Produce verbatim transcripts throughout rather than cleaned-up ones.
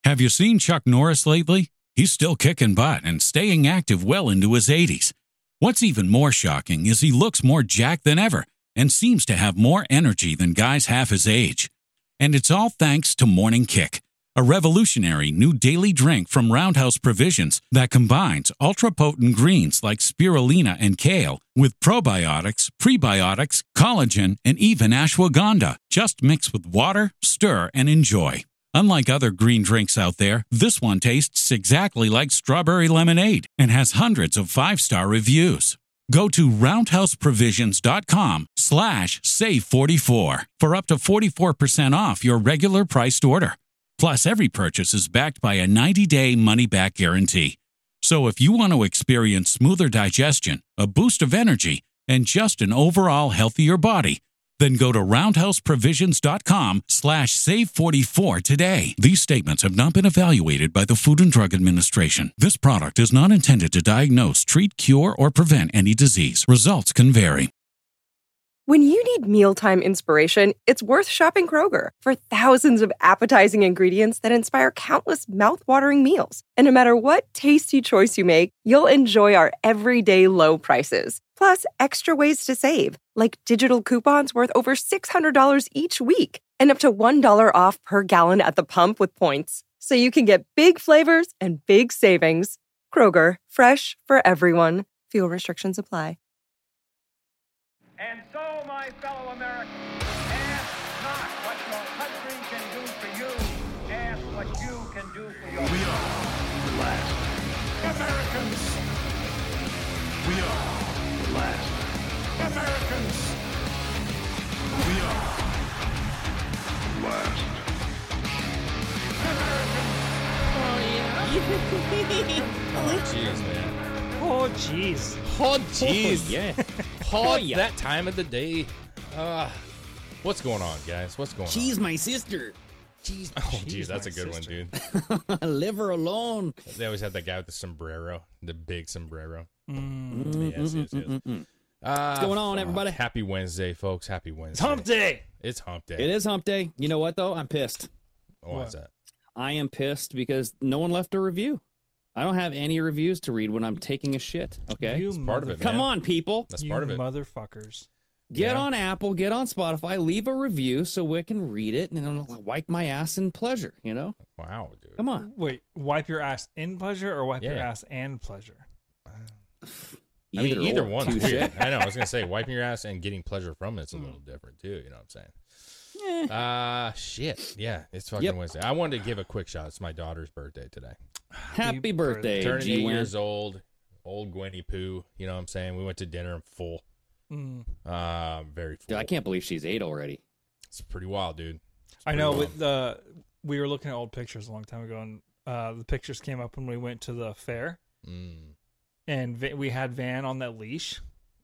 Have you seen Chuck Norris lately? He's still kicking butt and staying active well into his eighties. What's even more shocking is he looks more jacked than ever and seems to have more energy than guys half his age. And it's all thanks to Morning Kick, a revolutionary new daily drink from Roundhouse Provisions that combines ultra-potent greens like spirulina and kale with probiotics, prebiotics, collagen, and even ashwagandha. Just mix with water, stir, and enjoy. Unlike other green drinks out there, this one tastes exactly like strawberry lemonade and has hundreds of five-star reviews. Go to roundhouseprovisions.com slash save44 for up to forty-four percent off your regular priced order. Plus, every purchase is backed by a ninety-day money-back guarantee. So if you want to experience smoother digestion, a boost of energy, and just an overall healthier body, then go to roundhouseprovisions.com slash save44 today. These statements have not been evaluated by the Food and Drug Administration. This product is not intended to diagnose, treat, cure, or prevent any disease. Results can vary. When you need mealtime inspiration, it's worth shopping Kroger for thousands of appetizing ingredients that inspire countless mouth-watering meals. And no matter what tasty choice you make, you'll enjoy our everyday low prices. Plus, extra ways to save, like digital coupons worth over six hundred dollars each week and up to one dollar off per gallon at the pump with points. So you can get big flavors and big savings. Kroger, fresh for everyone. Fuel restrictions apply. And so, my fellow Americans, ask not what your country can do for you, ask what you can do for your We are the last Americans. We are the last Americans. We are the last Americans. Oh, jeez, man. Oh, jeez. Oh, jeez. Oh, yeah. Oh, yeah. That time of the day. Uh, what's going on, guys? What's going She's on? my sister. She's, oh, jeez, that's a good sister. one, dude. Leave her alone. They always have that guy with the sombrero, the big sombrero. Mm. Yes, yes, yes. Mm-mm. Uh, What's going on, everybody? Happy Wednesday, folks. Happy Wednesday. It's hump day. It's hump day. It is hump day. You know what, though? I'm pissed. Oh, what's that? I am pissed because no one left a review. I don't have any reviews to read when I'm taking a shit, okay? You It's part of it, Come man. on, people. That's you part of it. motherfuckers. Get Yeah. on Apple, get on Spotify, leave a review so we can read it and then wipe my ass in pleasure, you know? Wow, dude. Come on. Wait, wipe your ass in pleasure or wipe your Yeah. ass and pleasure? I mean, either or. one's Touche. weird. I know. I was gonna say wiping your ass and getting pleasure from it's a little different too. You know what I'm saying? Eh. Uh shit. Yeah, it's fucking Yep. Wednesday. I wanted to give a quick shout. It's my daughter's birthday today. Happy birthday, Turning eight G-Wen. years old. Old Gwenny Poo. You know what I'm saying? We went to dinner. I'm full. Mm. Uh, very full. Dude, I can't believe she's eight already. It's pretty wild, dude. It's I pretty know. wild. With the we were looking at old pictures a long time ago, and uh, the pictures came up when we went to the fair, Mm. and Va- we had Van on that leash.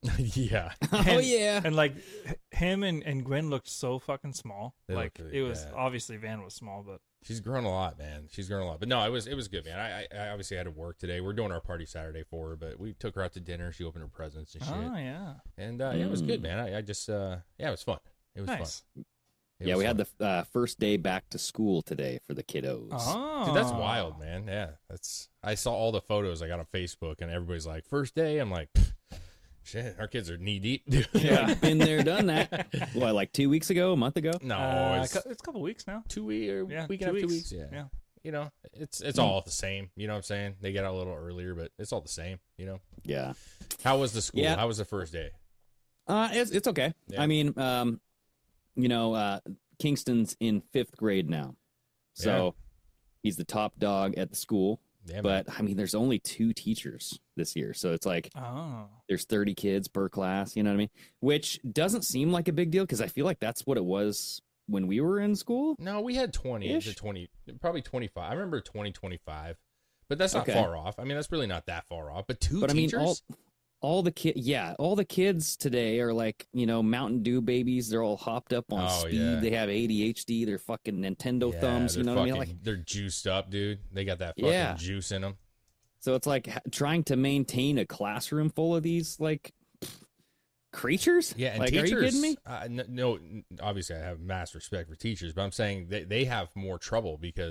Yeah. Oh, And- yeah. And like h- him and, and Gwen looked so fucking small. They like looked really it was bad. obviously Van was small, but She's grown a lot, man. She's grown a lot. But no, it was it was good, man. I, I, I obviously had to work today. We're doing our party Saturday for her, but we took her out to dinner. She opened her presents and shit. oh yeah, And uh, yeah, it was good, Mm. man. I, I just uh, yeah, it was fun. It was nice. fun. It Yeah, was we had fun. the uh, first day back to school today for the kiddos. Oh, Dude, that's wild, man. Yeah, that's. I saw all the photos I got on Facebook, and everybody's like, "First day." I'm like, "Shit, our kids are knee deep." Dude. Yeah, been there, done that. What, like two weeks ago, a month ago? No, Uh, it's cou- it's a couple weeks now. two weeks or Yeah, week two and a half, two weeks. weeks. Yeah. Yeah. You know, it's it's all the same. You know what I'm saying? They get out a little earlier, but it's all the same. You know. Yeah. How was the school? Yeah. How was the first day? Uh, it's it's okay. Yeah. I mean, um, you know, uh, Kingston's in fifth grade now, so Yeah. he's the top dog at the school. Yeah, But I mean, there's only two teachers this year, so it's like Oh, there's thirty kids per class. You know what I mean? Which doesn't seem like a big deal because I feel like that's what it was when we were in school. No, we had twenty Ish. to twenty, probably twenty-five. I remember twenty, twenty-five, but that's not Okay. far off. I mean, that's really not that far off. But two But I mean, teachers. all all the kid, yeah, all the kids today are like, you know, Mountain Dew babies. They're all hopped up on Oh, speed. yeah. They have A D H D. They're fucking Nintendo Yeah, thumbs. You they're know what I mean? fucking- Like, they're juiced up, dude. They got that fucking Yeah. juice in them. so it's like ha- trying to maintain a classroom full of these like pff, creatures. Yeah, and like, teachers. are you kidding me? Uh, n- no, n- obviously I have mass respect for teachers, but I'm saying they they have more trouble because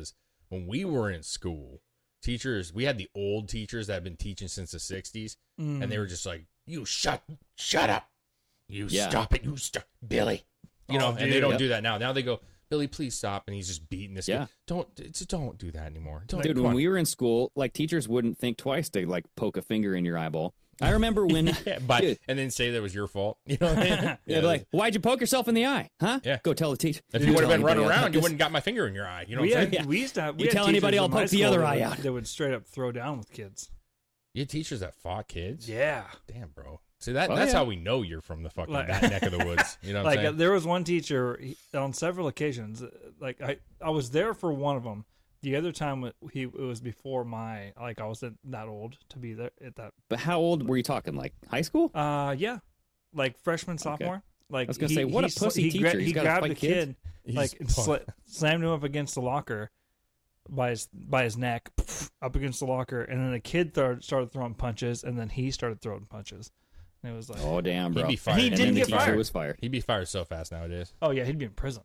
when we were in school, teachers, we had the old teachers that had been teaching since the sixties, Mm. and they were just like, "You shut, shut up, you Yeah. stop it, you stop, Billy." You know, Oh, and they dude. don't Yep. do that now. Now they go, "Billy, please stop," and he's just beating this Yeah. kid. Don't, it's, don't do that anymore. Don't, Dude, come when on. we were in school, like teachers wouldn't think twice to like poke a finger in your eyeball. I remember when, yeah, but dude, and then say that was your fault. You know, what I mean? they'd be like, "Why'd you poke yourself in the eye? Huh? Yeah. Go tell the teacher." if You you would have tell been running anybody else around, you this- wouldn't got my finger in your eye. You know we what I'm had, saying? Yeah. we used to have. We You had tell anybody, teachers I'll in my poke the school other that eye would- out. That would straight up throw down with kids. You had teachers that fought kids. Yeah. Damn, bro. See that? Oh, that's yeah. how we know you're from the fucking Like- that neck of the woods. You know what Like I'm uh, saying? there was one teacher he, on several occasions. uh, Like I, I was there for one of them. The other time it- he it was before my like I wasn't that old to be there at that. But how old were you talking? Like high school? Uh yeah, like freshman sophomore. Like I was gonna he- say, what a he sl- pussy he gra- teacher. He's he gotta grabbed fight the kids. kid He's like and fun. sla- slammed him up against the locker by his by his neck up against the locker, and then the kid th- started throwing punches, and then he started throwing punches. And it was like, Oh damn, bro! He'd be fired. He and didn't then the get teacher fired. was fired. He'd be fired so fast nowadays. oh yeah, he'd be in prison.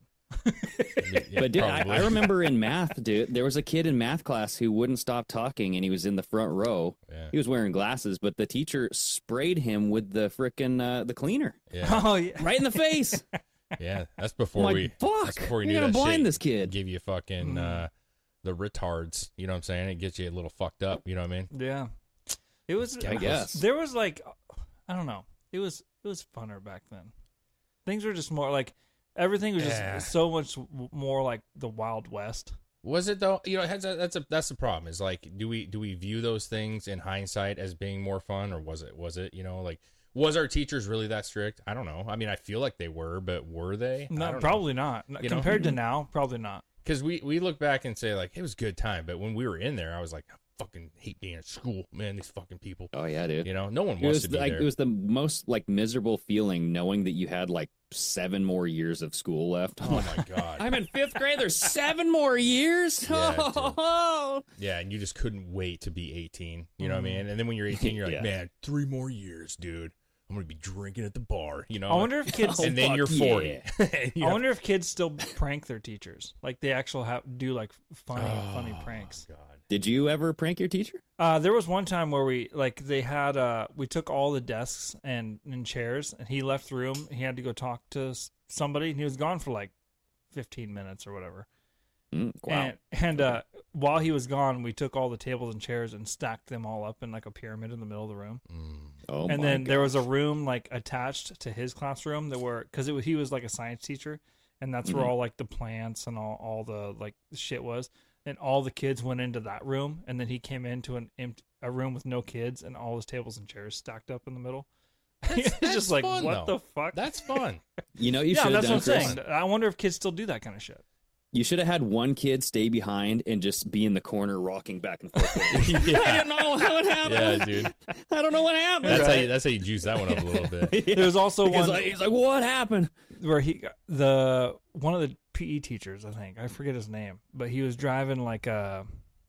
Yeah, But dude, I, probably. I remember in math, dude, there was a kid in math class who wouldn't stop talking, and he was in the front row. Yeah. He was wearing glasses, but the teacher sprayed him with the frickin' uh, the cleaner Yeah, Oh yeah, right in the face. yeah. That's I'm before like, we. fuck, That's before we you're knew gonna that blind shit this kid. Give you fucking Mm. uh, the retards. You know what I'm saying? It gets you a little fucked up. You know what I mean? yeah. It was. I guess. There was like, I don't know. It was it was funner back then. Things were just more like everything was just Yeah. so much w- more like the Wild West. Was it though? You know, that's a, that's a that's the problem. Is like, do we do we view those things in hindsight as being more fun, or was it was it you know like was our teachers really that strict? I don't know. I mean, I feel like they were, but were they? No, probably not. You know? Compared to now, probably not. Because we we look back and say like it was a good time, but when we were in there, I was like, I fucking hate being at school, man. These fucking people. Oh yeah, dude. You know, no one It wants was to be like there. it was the most like miserable feeling knowing that you had like seven more years of school left. I'm oh like, my god. I'm in fifth grade. There's seven more years. Yeah, dude. Oh, Yeah, and you just couldn't wait to be eighteen. You know what I mean? And then when you're eighteen, you're like, Yeah. man, three more years, dude. I'm gonna be drinking at the bar. You know. I wonder if kids. Oh, and then fuck you're forty. And you I have- wonder if kids still prank their teachers. Like they actually have do like funny, funny pranks. God. did you ever prank your teacher? Uh, there was one time where we like they had uh we took all the desks and, and chairs, and he left the room. He had to go talk to s- somebody, and he was gone for like fifteen minutes or whatever. Mm, wow. And and uh, while he was gone, we took all the tables and chairs and stacked them all up in like a pyramid in the middle of the room. oh and my then there was a gosh. room like attached to his classroom that were because it was, he was like a science teacher, and that's Mm-hmm. where all like the plants and all, all the like shit was. And all the kids went into that room, and then he came into an empty, a room with no kids and all his tables and chairs stacked up in the middle. It's that's just like, fun, what though. the fuck? That's fun. You know, you yeah, should have that's done, what I'm Chris. saying. I wonder if kids still do that kind of shit. You should have had one kid stay behind and just be in the corner rocking back and forth. Yeah. I don't know how it happened. Yeah, dude. I don't know what happened. That's how you that's how you juice that one up a little bit. Yeah. There's also Because, one like, he's like, what happened? where he the one of the P E teachers, I think I forget his name, but he was driving like a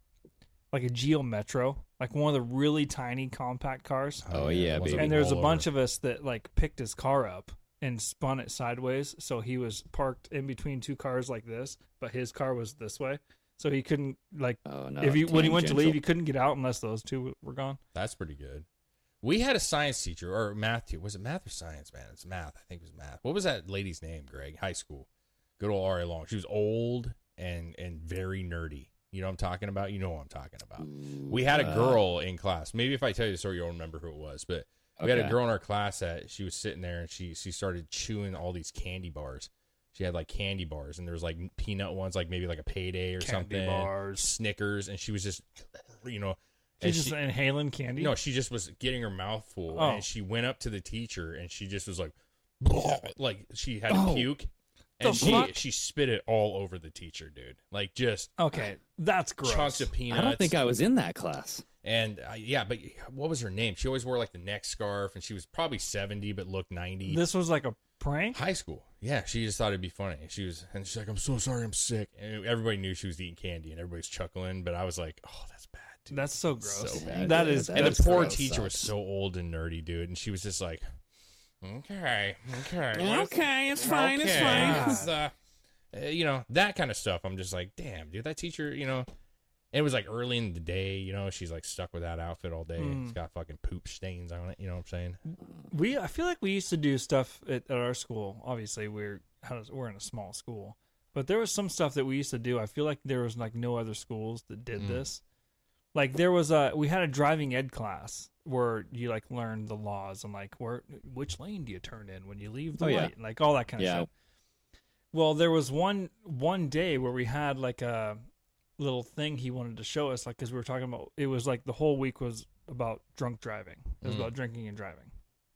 like a Geo Metro, like one of the really tiny compact cars. Oh, yeah, the ones baby. that And go there's a all bunch over. of us that like picked his car up and spun it sideways, so he was parked in between two cars like this, but his car was this way, so he couldn't like Oh, no. if he when he went to tangential. leave, he couldn't get out unless those two were gone. That's pretty good. We had a science teacher or math teacher. Was it math or science, man? It's math. I think it was math. What was that lady's name, Greg? High school. Good old R A Long. She was old and and very nerdy. You know what I'm talking about? You know what I'm talking about. We had a uh, girl in class. Maybe if I tell you the story, you'll remember who it was. But we had a Okay. girl in our class that she was sitting there and she she started chewing all these candy bars. She had like candy bars, and there was like peanut ones, like maybe like a Payday or Candy something. bars. Snickers, and she was just, you know, She's and just she- inhaling candy. no, she just was getting her mouth full, Oh. and she went up to the teacher, and she just was like, like she had Oh. to puke, The and she fuck? she spit it all over the teacher, dude. Like just Okay, that's gross. chunks of peanuts. I don't think I was in that class. And uh, yeah, but what was her name? She always wore like the neck scarf, and she was probably seventy but looked ninety. This was like a prank. High school, yeah. She just thought it'd be funny. She was, and she's like, "I'm so sorry, I'm sick." And everybody knew she was eating candy, and everybody's chuckling. But I was like, "Oh, that's bad, dude." That's so gross. So bad. That Yeah, is. that And that's the poor gross. teacher was Sucks. so old and nerdy, dude. And she was just like, okay, okay. Okay, it's fine, it's okay, fine. it's, uh, uh, you know, that kind of stuff. I'm just like, damn, dude, that teacher, you know, And it was like early in the day, you know, she's like stuck with that outfit all day. Mm. It's got fucking poop stains on it, you know what I'm saying? We I feel like we used to do stuff at, at our school. Obviously, we're how does, we're in a small school, but there was some stuff that we used to do. I feel like there was like no other schools that did Mm. this. Like there was a we had a driving ed class where you like learn the laws and like where which lane do you turn in when you leave the Oh, yeah. light, like all that kind of Yeah. shit. Well, there was one one day where we had like a little thing he wanted to show us, like because we were talking about it was like the whole week was about drunk driving. It was Mm. about drinking and driving.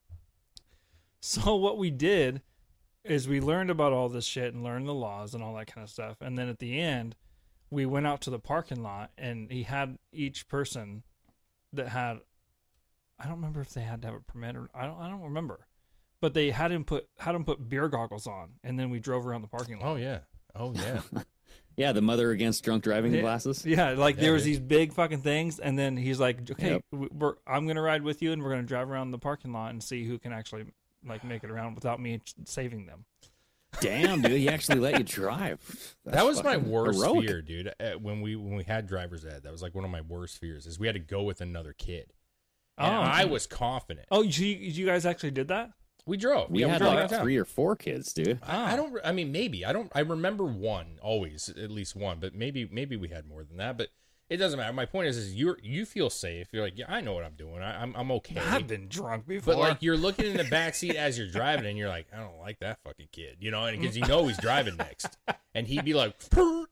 So what we did is we learned about all this shit and learned the laws and all that kind of stuff. And then at the end, we went out to the parking lot and he had each person that had, I don't remember if they had to have a permit or I don't, I don't remember, but they had him put, had him put beer goggles on. And then we drove around the parking lot. Oh, yeah. Oh, yeah. Yeah, the Mother Against Drunk Driving Yeah. glasses. Yeah, like Yeah, there was dude. these big fucking things, and then he's like, "Okay, Yep. we- we're, I'm gonna ride with you, and we're gonna drive around the parking lot and see who can actually like make it around without me saving them." Damn, dude, he actually let you drive. That's That was my fucking worst heroic. fear, dude. Uh, When we when we had driver's ed, that was like one of my worst fears is we had to go with another kid. And Oh. I was confident. Oh, you, you guys actually did that? We drove. We yeah, had drove like downtown. three or four kids, dude. I, I don't. I mean, maybe I don't. I remember one always, at least one, but maybe maybe we had more than that. But it doesn't matter. My point is, is you you feel safe. You're like, yeah, I know what I'm doing. I, I'm I'm okay. I've been drunk before. But like you're looking in the back seat as you're driving, and you're like, I don't like that fucking kid, you know, and because you know he's driving next, and he'd be like,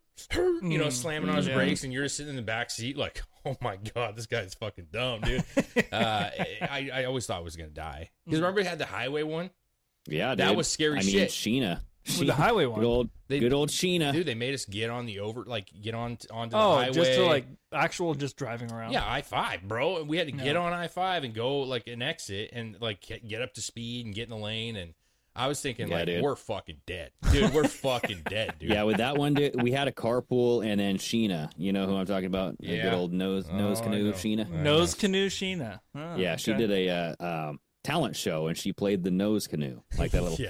you know, slamming on his Yeah. brakes, and you're just sitting in the back seat like, oh my god, this guy's fucking dumb, dude. uh, I I always thought I was gonna die because remember we had the highway one. Yeah, That dude. was scary I mean, shit. Sheena. With the highway one. Good old, They- good old Sheena. Dude, they made us get on the over, like get on onto the oh, highway. just to like actual just driving around. Yeah, I five, bro. And we had to get Yeah. on I five and go like an exit and like get get up to speed and get in the lane. And I was thinking, Yeah, like, dude. we're fucking dead, dude. We're fucking dead, dude. Yeah, with that one, dude, we had a carpool and then Sheena. You know who I'm talking about? The Yeah. good old nose nose Oh, I canoe know. Sheena. Nose canoe Sheena. Oh, Yeah, she okay. did a uh, um, talent show and she played the nose canoe, like that little. Yeah.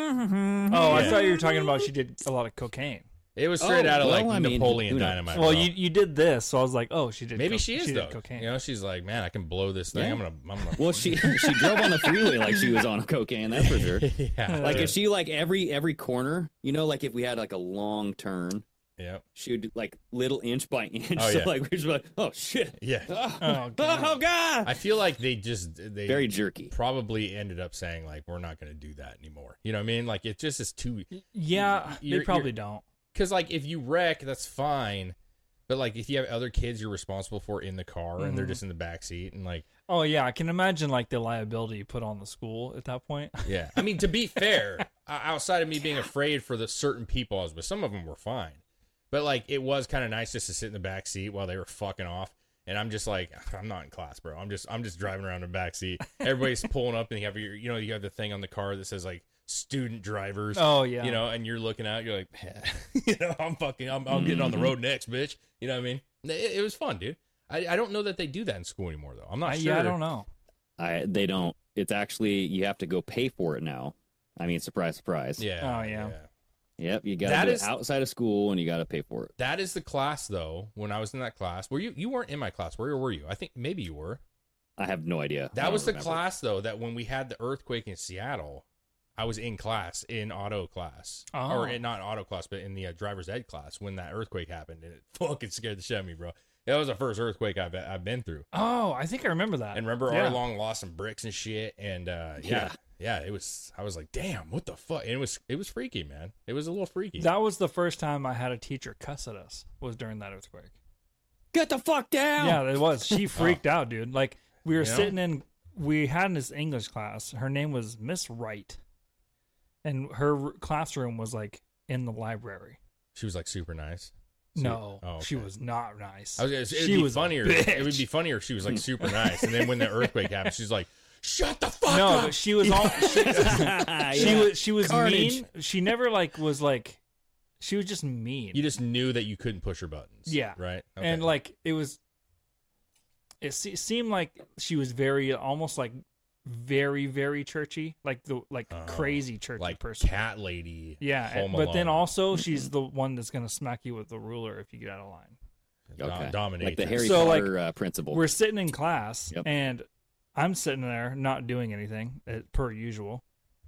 Oh, I Yeah. thought you were talking about she did a lot of cocaine. It was straight Oh, out of well, like I mean, Napoleon who knows? Dynamite. Well, bro. you you did this, so I was like, oh, she did. maybe co- she is did though. cocaine. You know, she's like, man, I can blow this thing. Yeah. I'm gonna, I'm gonna. Well, she she drove on the freeway like she was on cocaine. That's for sure. yeah, Like if she like every every corner, you know, like if we had like a long turn, yeah, she would do, like little inch by inch. Oh, so yeah. like we just like, oh shit, yeah. oh, Oh, God. oh god, I feel like they just they very jerky. probably ended up saying like, we're not gonna do that anymore. You know what I mean? Like it just is too. Yeah, You're- they probably you're- don't. Because like if you wreck, that's fine. But like if you have other kids you're responsible for in the car and they're Mhm. just in the back seat and like Oh yeah, I can imagine like the liability you put on the school at that point. yeah. I mean to be fair, o- outside of me being afraid for the certain people I was with, some of them were fine. But like it was kind of nice just to sit in the back seat while they were fucking off. And I'm just like, I'm not in class, bro. I'm just I'm just driving around in the back seat. Everybody's pulling up and you have your you know, you have the thing on the car that says like student drivers. Oh yeah, You know, and you're looking out, you're like, you know, I'm fucking, I'm, I'm getting on the road next, bitch. You know what I mean? It, it was fun, dude. I, I don't know that they do that in school anymore, though. I'm not I, sure. yeah, I don't know. I they don't. It's actually you have to go pay for it now. I mean, surprise, surprise. Yeah. Oh, yeah. Yep, you got That to do is- it outside of school and you got to pay for it. That is the class, though. When I was in that class, were you? You weren't in my class, were you? Or were you? I think maybe you were. I have no idea. I That don't was the remember. class, though, that when we had the earthquake in Seattle, I was in class in auto class, Oh. or in, not auto class, but in the uh, driver's ed class when that earthquake happened, and it fucking scared the shit out of me, bro. That was the first earthquake I've I've been through. Oh, I think I remember that. And remember, yeah. our long lost some bricks and shit, and uh, yeah, yeah, it was. I was like, damn, what the fuck? And it was, it was freaky, man. It was a little freaky. That was the first time I had a teacher cuss at us. Was during that earthquake. Get the fuck down. Yeah, it was. She freaked out, dude. Like we were You know? sitting in, we had in this English class. Her name was Miss Wright, and her r- classroom was like in the library. She was like super nice. Su- No, Oh, she okay. was not nice. I was, it'd she be was a funnier. It would bitch. be funnier if she was like super nice, and then when the earthquake happened, she's like, "Shut the fuck No, up!" but she was all. She, she was. She was Carnage. mean. She never like was like. She was just mean. You just knew that you couldn't push her buttons. Yeah. Right. And Okay. like it was. It se- seemed like she was very almost like very very churchy, like the like Oh, crazy churchy like person. cat lady. Yeah, Home and- but then Alone. also she's the one that's gonna smack you with the ruler if you get out of line. Dom- Okay. dominatrix. Like the Harry So, like, Potter uh, principal. We're sitting in class, Yep. and I'm sitting there not doing anything uh, per usual.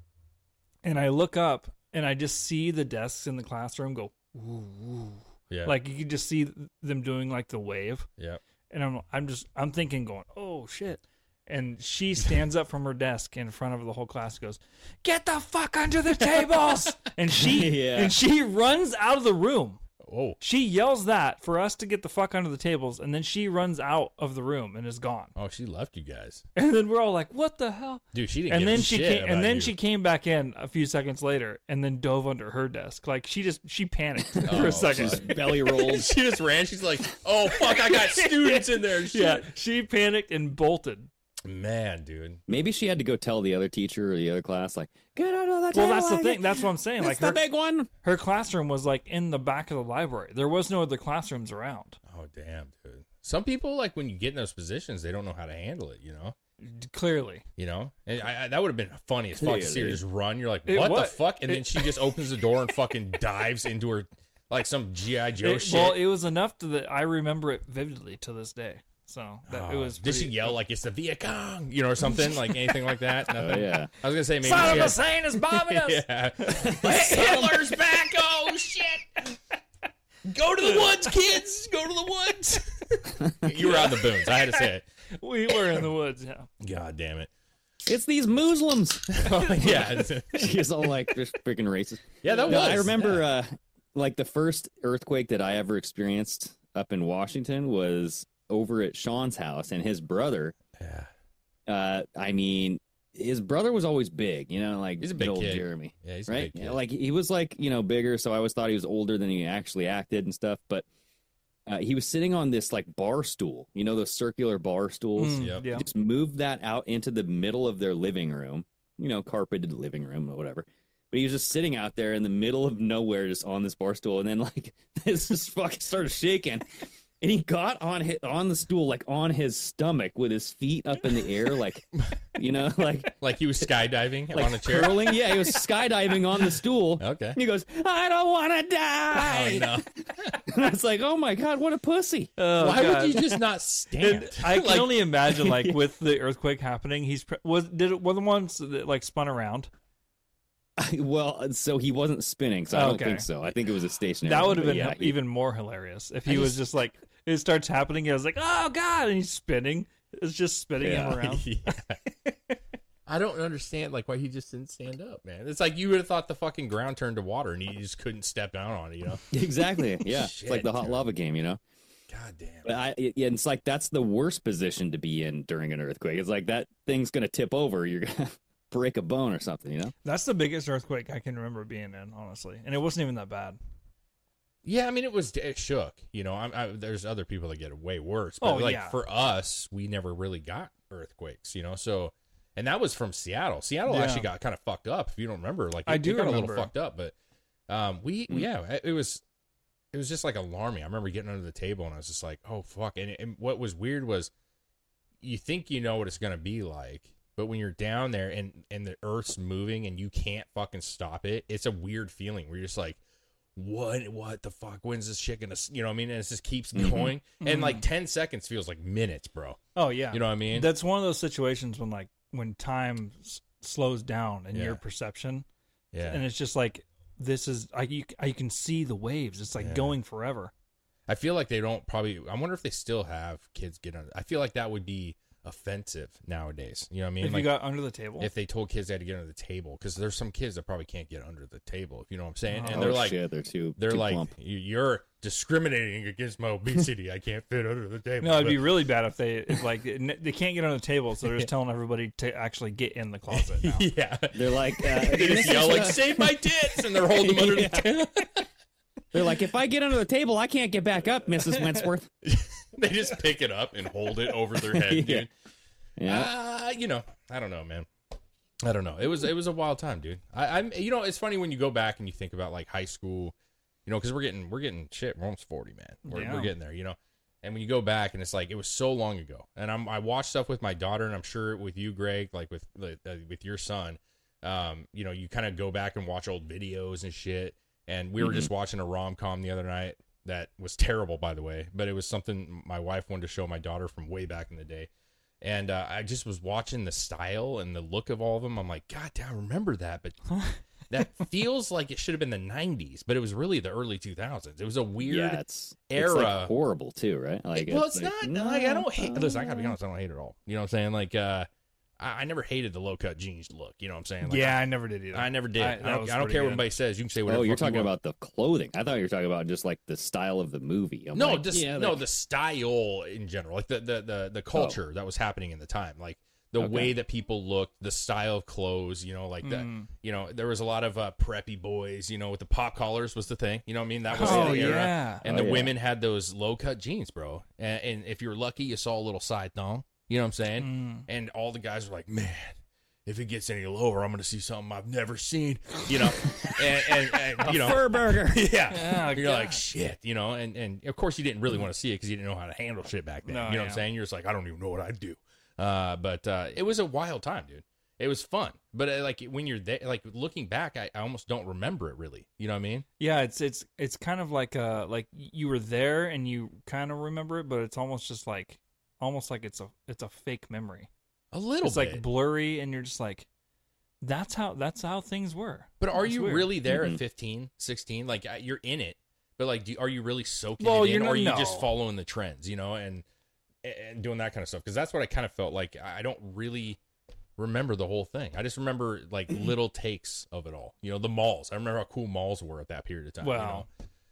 And I look up, and I just see the desks in the classroom go, ooh, ooh. Yeah. Like you could just see them doing like the wave. Yeah. And I'm, I'm just, I'm thinking, going, oh shit. And she stands up from her desk in front of the whole class, and goes, "Get the fuck under the tables!" And she, Yeah. and she runs out of the room. Oh. She yells that for us to get the fuck under the tables, and then she runs out of the room and is gone. Oh, she left you guys. And then we're all like, "What the hell?" Dude, she didn't And give then a she shit came, about and then you. she came back in a few seconds later, and then dove under her desk. Like she just she panicked for Oh, a second. she's belly rolled. she just ran. She's like, "Oh fuck, I got students in there." Shit. Yeah, she panicked and bolted. Man, dude. Maybe she had to go tell the other teacher or the other class, like, get under the Well, table. that's the I thing. get- That's what I'm saying. That's Like the her, big one. her classroom was like in the back of the library. There was no other classrooms around. Oh damn, dude. Some people, like, when you get in those positions, they don't know how to handle it. You know. Clearly, You know, and I, I, that would have been funny as fuck to see her Clearly. just run. You're like, It what the was- fuck? And then it- she just opens the door and fucking dives into her like some G I Joe It- shit. well, it was enough to that I remember it vividly to this day. So that it Oh, was. did she pretty- yell like it's the Viet Cong, you know, or something like anything like that? Oh, Nothing? yeah. I was gonna say maybe Saddam she had, Hussein is bombing us. yeah. Hitler's back! Oh shit! Go to the woods, kids! Go to the woods! You were out in the boons. I had to say it. We were in the woods. Yeah. God damn it! It's these Muslims. Oh, yeah, She's all like, just freaking racist. yeah. That No, was. I remember, uh, like, the first earthquake that I ever experienced up in Washington was over at Sean's house, and his brother, Yeah. uh, I mean, his brother was always big, you know, like He's a good big old kid. Jeremy. Yeah, he's a right? big kid. Yeah, like, he was, like, you know, bigger, so I always thought he was older than he actually acted and stuff, but uh, he was sitting on this, like, bar stool, you know, those circular bar stools? Mm, Yep. Yeah. Just moved that out into the middle of their living room, you know, carpeted living room or whatever. But he was just sitting out there in the middle of nowhere, just on this bar stool, and then like this just fucking started shaking, and he got on his, on the stool, like on his stomach, with his feet up in the air, like you know, like Like he was skydiving like on a chair. curling. Yeah, he was skydiving on the stool. Okay. And he goes, "I don't want to die." Oh, no. And I was like, "Oh my god, what a pussy!" Oh, Why God. would you just not stand? I can Like, only imagine, like, with the earthquake happening, he's pre- was did it were the ones that like spun around. Well, so he wasn't spinning, so I don't Okay. think so. I think it was a stationary. That would have but been yeah, he- even more hilarious if I he was just- just like it starts happening. I was like, "Oh God!" and he's spinning. It's just spinning Yeah. him around. Yeah. I don't understand like why he just didn't stand up, man. It's like you would have thought the fucking ground turned to water and he just couldn't step down on it, you know? Exactly. Yeah, it's like the Shit, hot dude. lava game, you know. God damn. But I, it, yeah, it's like that's the worst position to be in during an earthquake. It's like that thing's gonna tip over. You're gonna break a bone or something, you know. That's the biggest earthquake I can remember being in, honestly, and it wasn't even that bad. Yeah, I mean it was it shook, you know. I'm, I, there's other people that get it way worse, but Oh, like yeah. for us, we never really got earthquakes, you know. So, and that was from Seattle. Seattle Yeah. actually got kind of fucked up. If you don't remember, like it, I do it got a remember. little fucked up, but um, we Mm. yeah, it was it was just like alarming. I remember getting under the table and I was just like, oh fuck. And, and what was weird was you think you know what it's gonna be like, but when you're down there and and the earth's moving and you can't fucking stop it, it's a weird feeling where you're just like, what what the fuck, when's this shit gonna, you know what I mean? And it just keeps Mhm. going, and Mhm. like ten seconds feels like minutes, bro. Oh yeah, You know what I mean? That's one of those situations when like when time s- slows down in Yeah. your perception, Yeah. and it's just like this is I you, I can see the waves. It's like Yeah. going forever. I feel like they don't probably. I wonder if they still have kids get on. I feel like that would be offensive nowadays. You know what I mean? if like you got under the table, if they told kids they had to get under the table, because there's some kids that probably can't get under the table. If you know what I'm saying, and Oh, they're Oh, like, shit, they're too. they're too like, plump. "You- you're discriminating against my obesity. I can't fit under the table. no, it'd But- be really bad if they if like it- they can't get on the table, so they're just telling everybody to actually get in the closet now. yeah. They're like, uh, They just yell like, "Save my tits!" and they're holding them under Yeah. the table. they're like, if I get under the table, I can't get back up, Missus Wentworth. They just pick it up and hold it over their head, Yeah. dude. Yeah. Uh, you know, I don't know, man. I don't know. It was it was a wild time, dude. I, I'm, you know, it's funny when you go back and you think about like high school, you know, because we're getting we're getting shit. We're almost forty, man. We're, Yeah. we're getting there, you know. And when you go back and it's like it was so long ago, and I'm I watch stuff with my daughter, and I'm sure with you, Greg, like with uh, with your son, um, you know, you kind of go back and watch old videos and shit. And we were Mhm. just watching a rom com the other night, that was terrible, by the way, but it was something my wife wanted to show my daughter from way back in the day. And uh, I just was watching the style and the look of all of them. I'm like, God damn, I remember that. But that feels like it should have been the nineties, but it was really the early two thousands. It was a weird yeah, it's, era. It's like horrible, too, right? Like, well, it's, like, not. no, like, I don't hate. uh, Listen, I gotta be honest. I don't hate it at all. You know what I'm saying? Like, uh, I, I never hated the low cut jeans look. You know what I'm saying? Like, yeah, I never did either. I, I never did. I- I, that don't, was I don't pretty care what good. anybody says. You can say whatever. Oh, you're the fuck talking you want. about the clothing. I thought you were talking about just like the style of the movie. I'm no, like, just yeah, no like- the style in general, like the the the, the culture that was happening in the time, like the Okay. way that people looked, the style of clothes. You know, like that. Mm. You know, there was a lot of uh, preppy boys. You know, with the pop collars was the thing. You know what I mean? That was Oh, the era. yeah. And Oh, the yeah. women had those low cut jeans, bro. And, and if you were lucky, you saw a little side thong. You know what I'm saying? Mm. And all the guys were like, man, if it gets any lower, I'm going to see something I've never seen, you know, and, and, and you know, fur burger. yeah, Yeah, you're God. like, shit, you know, and, and of course you didn't really want to see it because you didn't know how to handle shit back then. No, you know what yeah. I'm saying? You're just like, I don't even know what I'd do. Uh, but, uh, it was a wild time, dude. It was fun. But uh, like when you're there, like looking back, I, I almost don't remember it really. You know what I mean? Yeah, it's it's it's kind of like uh like you were there and you kind of remember it, but it's almost just like almost like it's a it's a fake memory. A little It's bit. like blurry, and you're just like, that's how that's how things were. But are It's you weird. really there Mhm. at fifteen, sixteen? Like uh, you're in it, but like, do, are you really soaking Well, it in, you're or not- are you no. just following the trends, you know, and and doing that kind of stuff? Because that's what I kind of felt like. I don't really remember the whole thing. I just remember like little takes of it all. You know, the malls. I remember how cool malls were at that period of time. Well, you know?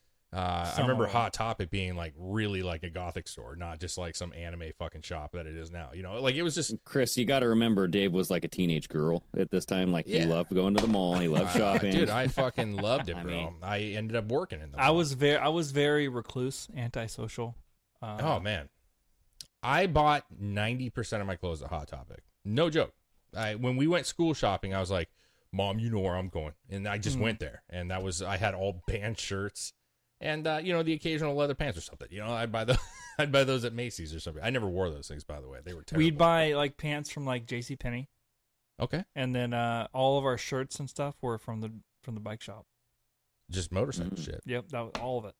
Uh, I some remember of them. Hot Topic being like really like a gothic store, not just like some anime fucking shop that it is now. You know, like it was just Chris, you got to remember, Dave was like a teenage girl at this time. Like, Yeah. he loved going to the mall. He loved uh, shopping. dude, I fucking loved it, I bro. mean- I ended up working in the I mall. was very I was very recluse, antisocial. Uh, Oh man, I bought ninety percent of my clothes at Hot Topic. No joke. I when we went school shopping, I was like, "Mom, you know where I'm going," and I just Mm. went there. And that was I had all band shirts, and uh, you know the occasional leather pants or something. You know, I'd buy the I'd buy those at Macy's or something. I never wore those things, by the way. They were terrible. We'd buy like pants from like JCPenney, okay, and then uh, all of our shirts and stuff were from the from the bike shop. just motorcycle Mm. shit. Yep, that was all of it.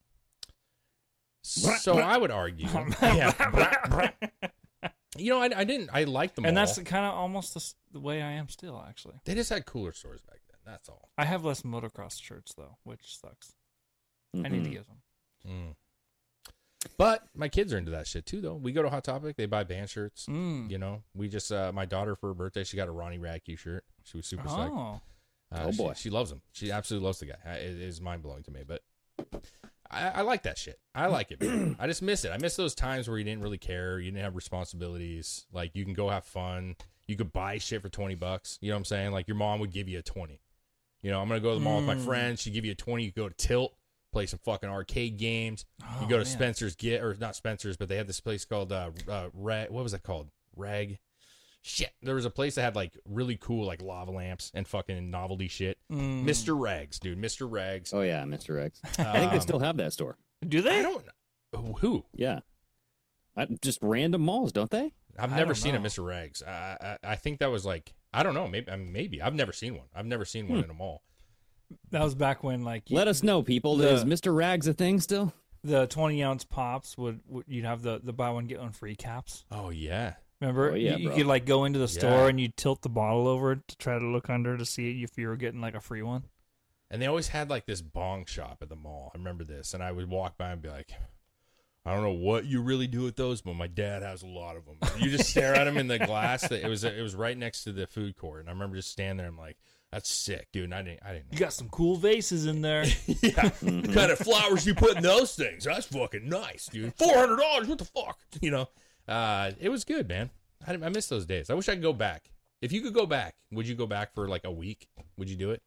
So I would argue, yeah, brah, brah. You know, I, I didn't. I liked them And all. that's kind of almost the, s- the way I am still. Actually, They just had cooler stores back then. That's all. I have less motocross shirts though, which sucks. I need to Mhm. get some. Mm. But my kids are into that shit too, though. We go to Hot Topic, they buy band shirts. Mm. You know, we just uh, my daughter for her birthday, she got a Ronnie Radke shirt. She was super psyched. Oh, Uh, Oh, she- boy. she, loves him. She absolutely loves the guy. I- It is mind blowing to me, but I, I like that shit. I like it. Man. I just miss it. I miss those times where you didn't really care. You didn't have responsibilities. Like you can go have fun. You could buy shit for twenty bucks. You know what I'm saying? Like your mom would give you a twenty. You know, I'm gonna go to the mall with my Mm. friends. She'd give you a twenty. You go to Tilt, play some fucking arcade games. Oh, you go to man. Spencer's get or not Spencer's, but they had this place called uh, uh Rag. What was it called? Rag. Shit. There was a place that had like really cool like lava lamps and fucking novelty shit. Mm. Mister Rags, dude. Mister Rags. Oh, yeah, Mister X. I think they Um, still have that store. Do they? I don't know. Who? Yeah. I, just random malls, don't they? I've I never don't seen a know. Mister Rags. I, I I think that was like I don't know. Maybe I mean, maybe I've never seen one. I've never seen one Hmm. in a mall. That was back when like you- Let us know, people. The- Is Mister Rags a thing still? the twenty ounce pops would, would you'd have the the buy one get one free caps. Oh yeah. Remember, Oh, yeah, you, you bro. could like go into the store Yeah. and you tilt the bottle over to try to look under to see if you were getting like a free one. And they always had like this bong shop at the mall. I remember this, and I would walk by and be like, I don't know what you really do with those, but my dad has a lot of them. You just stare at them in the glass. That it was it was right next to the food court, and I remember just standing there. I'm like, that's sick, dude. And I didn't I didn't. You got some cool vases in there. Yeah, the kind of flowers you put in those things. That's fucking nice, dude. Four hundred dollars. What the fuck? You know, uh, it was good, man. I, I miss those days. I wish I could go back. If you could go back, would you go back for like a week? Would you do it?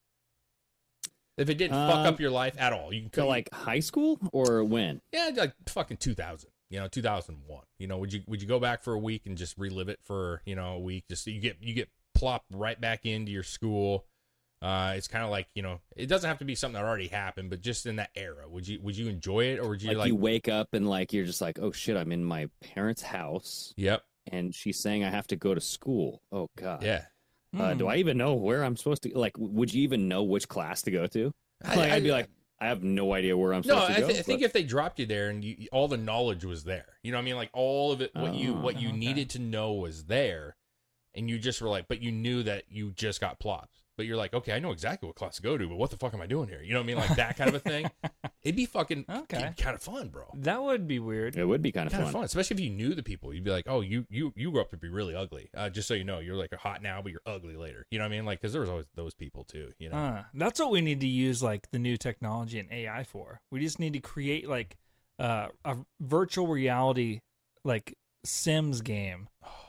If it didn't fuck Um, up your life at all, you can To go like high school or when? yeah, like fucking two thousand. You know, two thousand one. You know, would you would you go back for a week and just relive it for you know a week? Just so you get you get plopped right back into your school. Uh, it's kind of like you know, it doesn't have to be something that already happened, but just in that era, would you would you enjoy it or would you Like, like? you wake up and like you're just like, oh shit, I'm in my parents' house Yep. and she's saying I have to go to school. Oh god. Yeah. Uh, do I even know where I'm supposed to? Like, w- would you even know which class to go to? I- Like, I- I'd be like, I have no idea where I'm No, supposed I, to go. th- I think but- if they dropped you there and you, all the knowledge was there, you know what I mean? Like all of it, what you Oh, what you okay. needed to know was there, and you just were like, but you knew that you just got plopped. But you're like, okay, I know exactly what class to go to, but what the fuck am I doing here? You know what I mean? Like that kind of a thing. It'd be fucking Okay. kind of fun, bro. That would be weird. it would be kind of Kind fun. of fun, especially if you knew the people. You'd be like, oh, you you you grew up to be really ugly. Uh, just so you know, you're like hot now, but you're ugly later. You know what I mean? Like, because there was always those people too. You know? Uh, that's what we need to use like the new technology and A I for. We just need to create like uh, a virtual reality like Sims game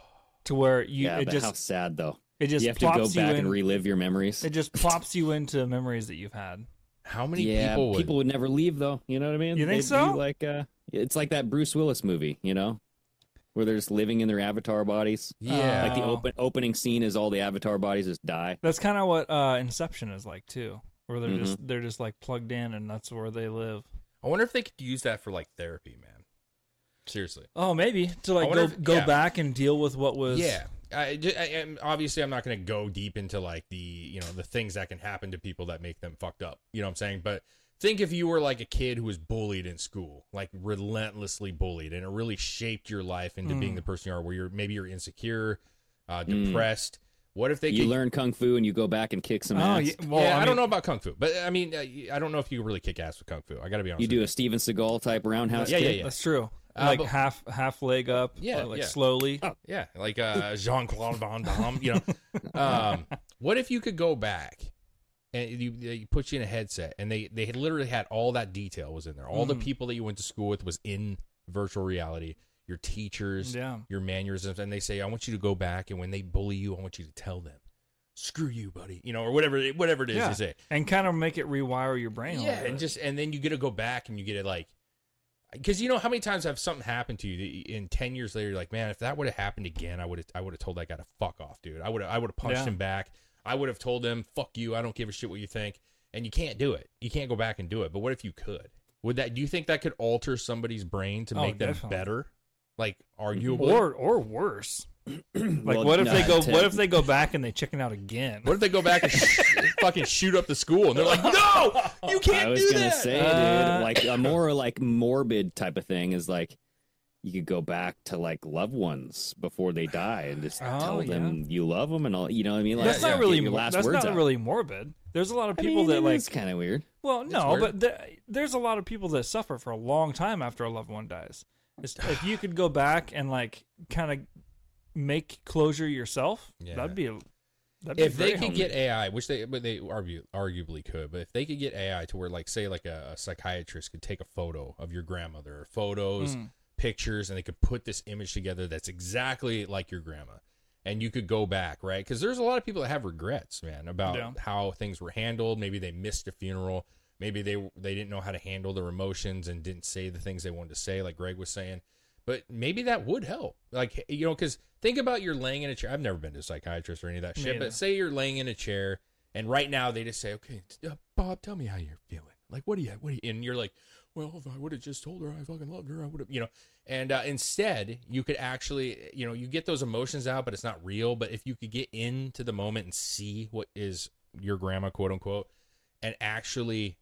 to where you yeah, it but just how sad though. it just You have to plops go you back in, and relive your memories. it just plops you into memories that you've had. How many yeah, people would? people would never leave though. You know what I mean? You think They'd so? be like, uh, it's like that Bruce Willis movie, you know, where they're just living in their avatar bodies. yeah, Like the Oh. open opening scene is all the avatar bodies just die. That's kind of what uh, Inception is like too, where they're Mhm. just they're just like plugged in and that's where they live. I wonder if they could use that for like therapy, man. Seriously. Oh, maybe to like wonder go if- go yeah. back and deal with what was. Yeah, I, ju- I, am obviously I'm not going to go deep into like the you know the things that can happen to people that make them fucked up. You know what I'm saying? But think if you were like a kid who was bullied in school, like relentlessly bullied, and it really shaped your life into Mm. being the person you are. Where you're maybe you're insecure, uh, Mm. depressed. What if they You could? learn kung fu and you go back and kick some Oh, ass. yeah. Well, yeah, I, I, don't mean, know about kung fu, but I mean, uh, I don't know if you can really kick ass with kung fu. I got to be honest. You with do a Steven Seagal type roundhouse Yeah, yeah, kick. yeah. That's true. Uh, like but- half half leg up. Yeah, uh, like yeah. slowly. Yeah, like uh, Jean Claude Van Damme. You know, um, what if you could go back and you, they put you in a headset and they they had literally had all that detail was in there. All the Mhm. people that you went to school with was in virtual reality. Your teachers, Yeah. your mannerisms, and they say, "I want you to go back and when they bully you, I want you to tell them, screw you, buddy," you know, or whatever whatever it is Yeah. you say. And kind of make it rewire your brain. a Yeah, little and bit. just and then you get to go back and you get it like, because you know how many times have something happened to you that you- in ten years later you're like, man, if that would have happened again, I would have I would have told that guy to fuck off, dude. I would have I would have punched Yeah. him back. I would have told him, fuck you. I don't give a shit what you think. And you can't do it. You can't go back and do it. But what if you could? Would that? Do you think that could alter somebody's brain to Oh, make them definitely. better? Like arguably, or or worse. Like Well, what if no, they go? to- What if they go back and they chicken out again? what if they go back and sh- fucking shoot up the school and they're like, no, you can't I was do gonna that. say, Uh, dude, like a more like morbid type of thing is like you could go back to like loved ones before they die and just Oh, tell them you love them and all. You know what I mean? Like, that's yeah, not yeah. really. get your mor- last That's words not out. really morbid. There's a lot of I people mean, that like. it's kind of weird. Well, no, weird. but th- there's a lot of people that suffer for a long time after a loved one dies. It's, if you could go back and like kind of make closure yourself, Yeah. that'd be. A, that'd be If they very could healthy. get A I, which they but they argue, arguably could, but if they could get A I to where, like, say, like a, a psychiatrist could take a photo of your grandmother, or photos, Mm. pictures, and they could put this image together that's exactly like your grandma, and you could go back, right? Because there's a lot of people that have regrets, man, about Yeah. how things were handled. Maybe they missed a funeral. Maybe they they didn't know how to handle their emotions and didn't say the things they wanted to say, like Greg was saying. But maybe that would help. Like, you know, because think about you're laying in a chair. I've never been to a psychiatrist or any of that Me shit, either. but say you're laying in a chair and right now they just say, okay, uh, Bob, tell me how you're feeling. Like, what do you, what do you, and you're like, well, if I would have just told her I fucking loved her, I would have, you know, and uh, instead you could actually, you know, you get those emotions out, but it's not real. But if you could get into the moment and see what is your grandma, quote unquote, and actually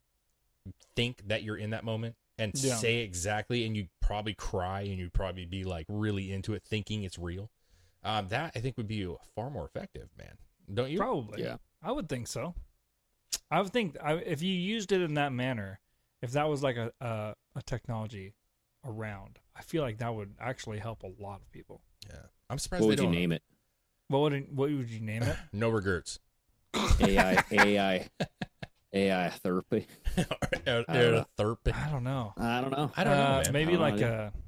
think that you're in that moment and Yeah. say exactly, and you'd probably cry and you'd probably be like really into it, thinking it's real. Um, that I think would be far more effective, man. Don't you? Probably. Yeah. I would think so. I would think I, if you used it in that manner, if that was like a, a a technology around, I feel like that would actually help a lot of people. Yeah, I'm surprised What they would you don't. name it? What would it, what would you name it? No regrets. A I, A I, A I therapy. Air- I don't air know. therapy. I don't know. I don't know. I don't know, Uh, man. Maybe I don't like know. a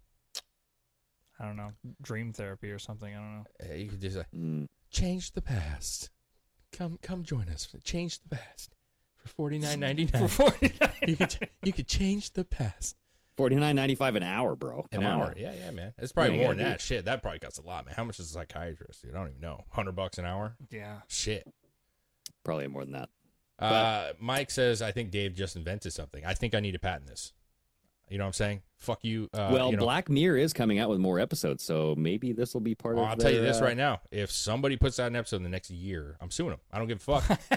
I don't know, dream therapy or something. I don't know. Uh, You could just like, Mm. change the past. Come, come join us. Change the past for forty nine ninety For nine. forty-nine. You could, you could change the past. forty-nine ninety-five an hour, bro. An Come on. hour, yeah, yeah, man. It's probably Yeah, you more than gotta do that. Shit, that probably costs a lot, man. How much is a psychiatrist? Dude, I don't even know. Hundred bucks an hour. Yeah. Shit. Probably more than that. Uh, Mike says, I think Dave just invented something. I think I need to patent this. You know what I'm saying? Fuck you. Uh, well, you know. Black Mirror is coming out with more episodes, so maybe this will be part Oh, of. I'll their, tell you this uh, right now: if somebody puts out an episode in the next year, I'm suing them. I don't give a fuck.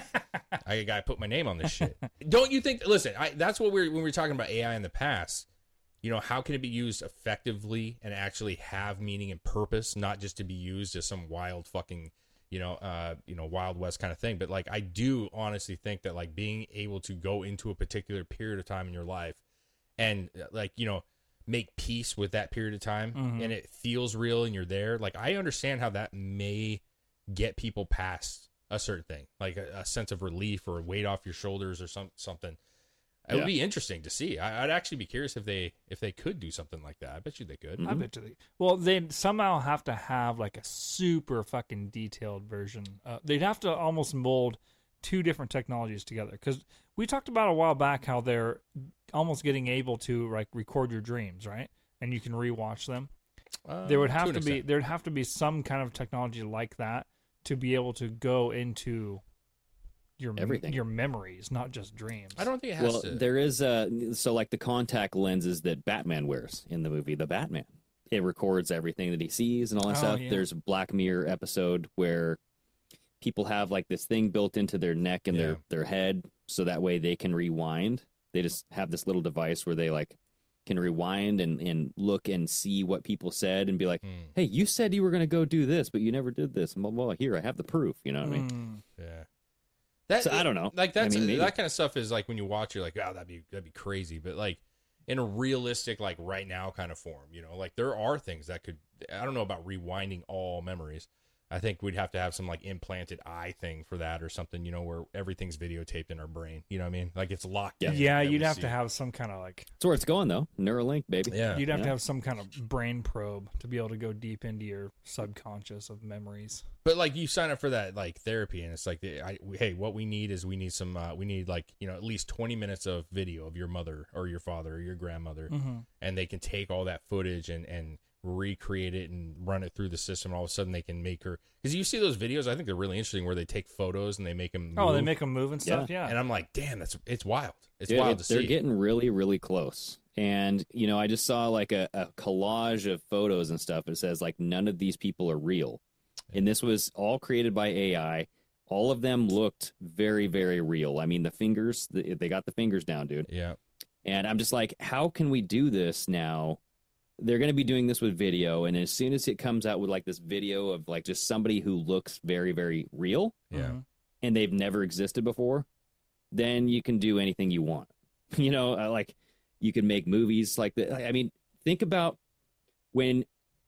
I gotta put my name on this shit. Don't you think? Listen, I, that's what we're when we were talking about A I in the past. You know, how can it be used effectively and actually have meaning and purpose, not just to be used as some wild fucking, you know, uh, you know, Wild West kind of thing. But like, I do honestly think that like being able to go into a particular period of time in your life and like, you know, make peace with that period of time Mhm. and it feels real and you're there. Like, I understand how that may get people past a certain thing, like a, a sense of relief or a weight off your shoulders or some something. It Yeah. would be interesting to see. I, I'd actually be curious if they if they could do something like that. I bet you they could. I bet you they. Well, they'd somehow have to have like a super fucking detailed version. Uh, they'd have to almost mold two different technologies together because we talked about a while back how they're almost getting able to like record your dreams, right? And you can rewatch them. Uh, there would have an to be extent. there'd have to be some kind of technology like that to be able to go into your Everything. your memories, not just dreams. I don't think it has Well, to. there is uh so like the contact lenses that Batman wears in the movie The Batman. It records everything that he sees and all that Oh, stuff. yeah. There's a Black Mirror episode where people have like this thing built into their neck and Yeah. their their head so that way they can rewind. They just have this little device where they like can rewind and, and look and see what people said and be like, Hmm. hey, you said you were going to go do this, but you never did this. Well, well, here, I have the proof. You know what I mean? Mm. Yeah. That, So, I don't know. Like that's I mean, maybe. that kind of stuff is like when you watch, you're like, oh, that'd be that'd be crazy. But like in a realistic, like right now kind of form, you know, like there are things that could. I don't know about rewinding all memories. I think we'd have to have some like implanted eye thing for that or something, you know, where everything's videotaped in our brain. You know what I mean? Like it's locked. in Yeah, that you'd we have see to it. have some kind of like That's where it's going, though. Neuralink, baby. Yeah. you'd have Yeah. to have some kind of brain probe to be able to go deep into your subconscious of memories. But like you sign up for that like therapy, and it's like, I, we, hey, what we need is we need some, uh, we need like you know at least twenty minutes of video of your mother or your father or your grandmother, Mm-hmm. and they can take all that footage and and recreate it and run it through the system. And all of a sudden, they can make her because you see those videos. I think they're really interesting where they take photos and they make them. Oh, they make them move and stuff. Yeah, And I'm like, damn, that's it's wild. It's Dude, wild it- to they're see. getting really, really close. And, you know, I just saw like a, a collage of photos and stuff. It says like none of these people are real. And this was all created by A I. All of them looked very, very real. I mean, the fingers, the, they got the fingers down, dude. yeah. And I'm just like, how can we do this now? They're going to be doing this with video. And as soon as it comes out with like this video of like just somebody who looks very, very real Yeah. Mhm. and they've never existed before, then you can do anything you want. You know, uh, like you can make movies like that. I mean, think about when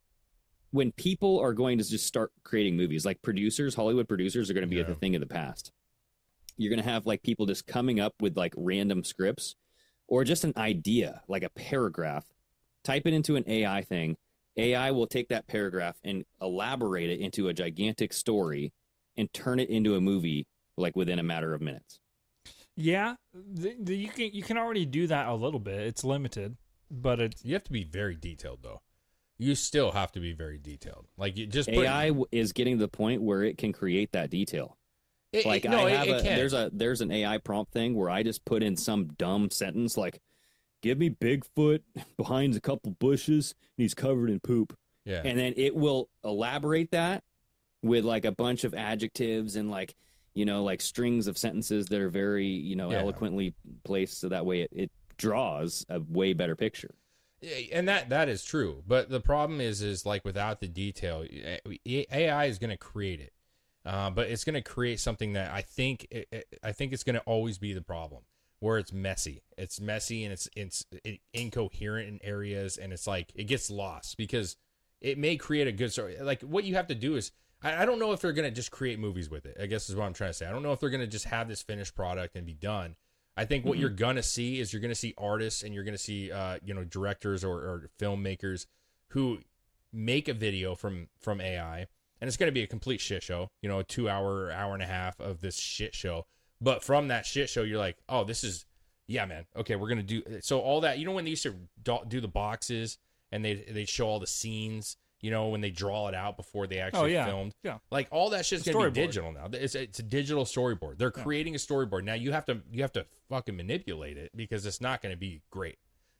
when people are going to just start creating movies, like producers, Hollywood producers are going to be Yeah. a thing of the past. You're going to have like people just coming up with like random scripts or just an idea, like a paragraph, type it into an A I thing. A I will take that paragraph and elaborate it into a gigantic story and turn it into a movie like within a matter of minutes. Yeah, the, the, you can you can already do that a little bit. It's limited, but it's You have to be very detailed though. You still have to be very detailed. Like you just put, A I w- is getting to the point where it can create that detail. it, Like it, no, I it- have it a can. there's a there's an A I prompt thing where I just put in some dumb sentence like, "Give me Bigfoot behind a couple bushes and he's covered in poop," yeah. and then it will elaborate that with like a bunch of adjectives and like you know like strings of sentences that are very you know Yeah. eloquently placed so that way it, it draws a way better picture. Yeah, and that that is true, but the problem is is like without the detail, A I is going to create it, uh, but it's going to create something that I think it, it, I think it's going to always be the problem where it's messy. It's messy and it's it's it, incoherent in areas, and it's like it gets lost because it may create a good story. Like what you have to do is I, I don't know if they're going to just create movies with it. I guess is what I'm trying to say. I don't know if they're going to just have this finished product and be done. I think what Mm-hmm. you're gonna see is you're gonna see artists and you're gonna see uh, you know directors or, or filmmakers who make a video from from A I, and it's gonna be a complete shit show. You know, a two hour hour and a half of this shit show. But from that shit show, you're like, oh, this is yeah, man. Okay, we're gonna do so all that. You know when they used to do, do the boxes and they they show all the scenes. You know when they draw it out before they actually oh yeah, filmed. yeah. Like all that shit's The gonna be storyboard. digital now. It's it's a digital storyboard. They're creating a storyboard now. You have to you have to fucking manipulate it because it's not going to be great.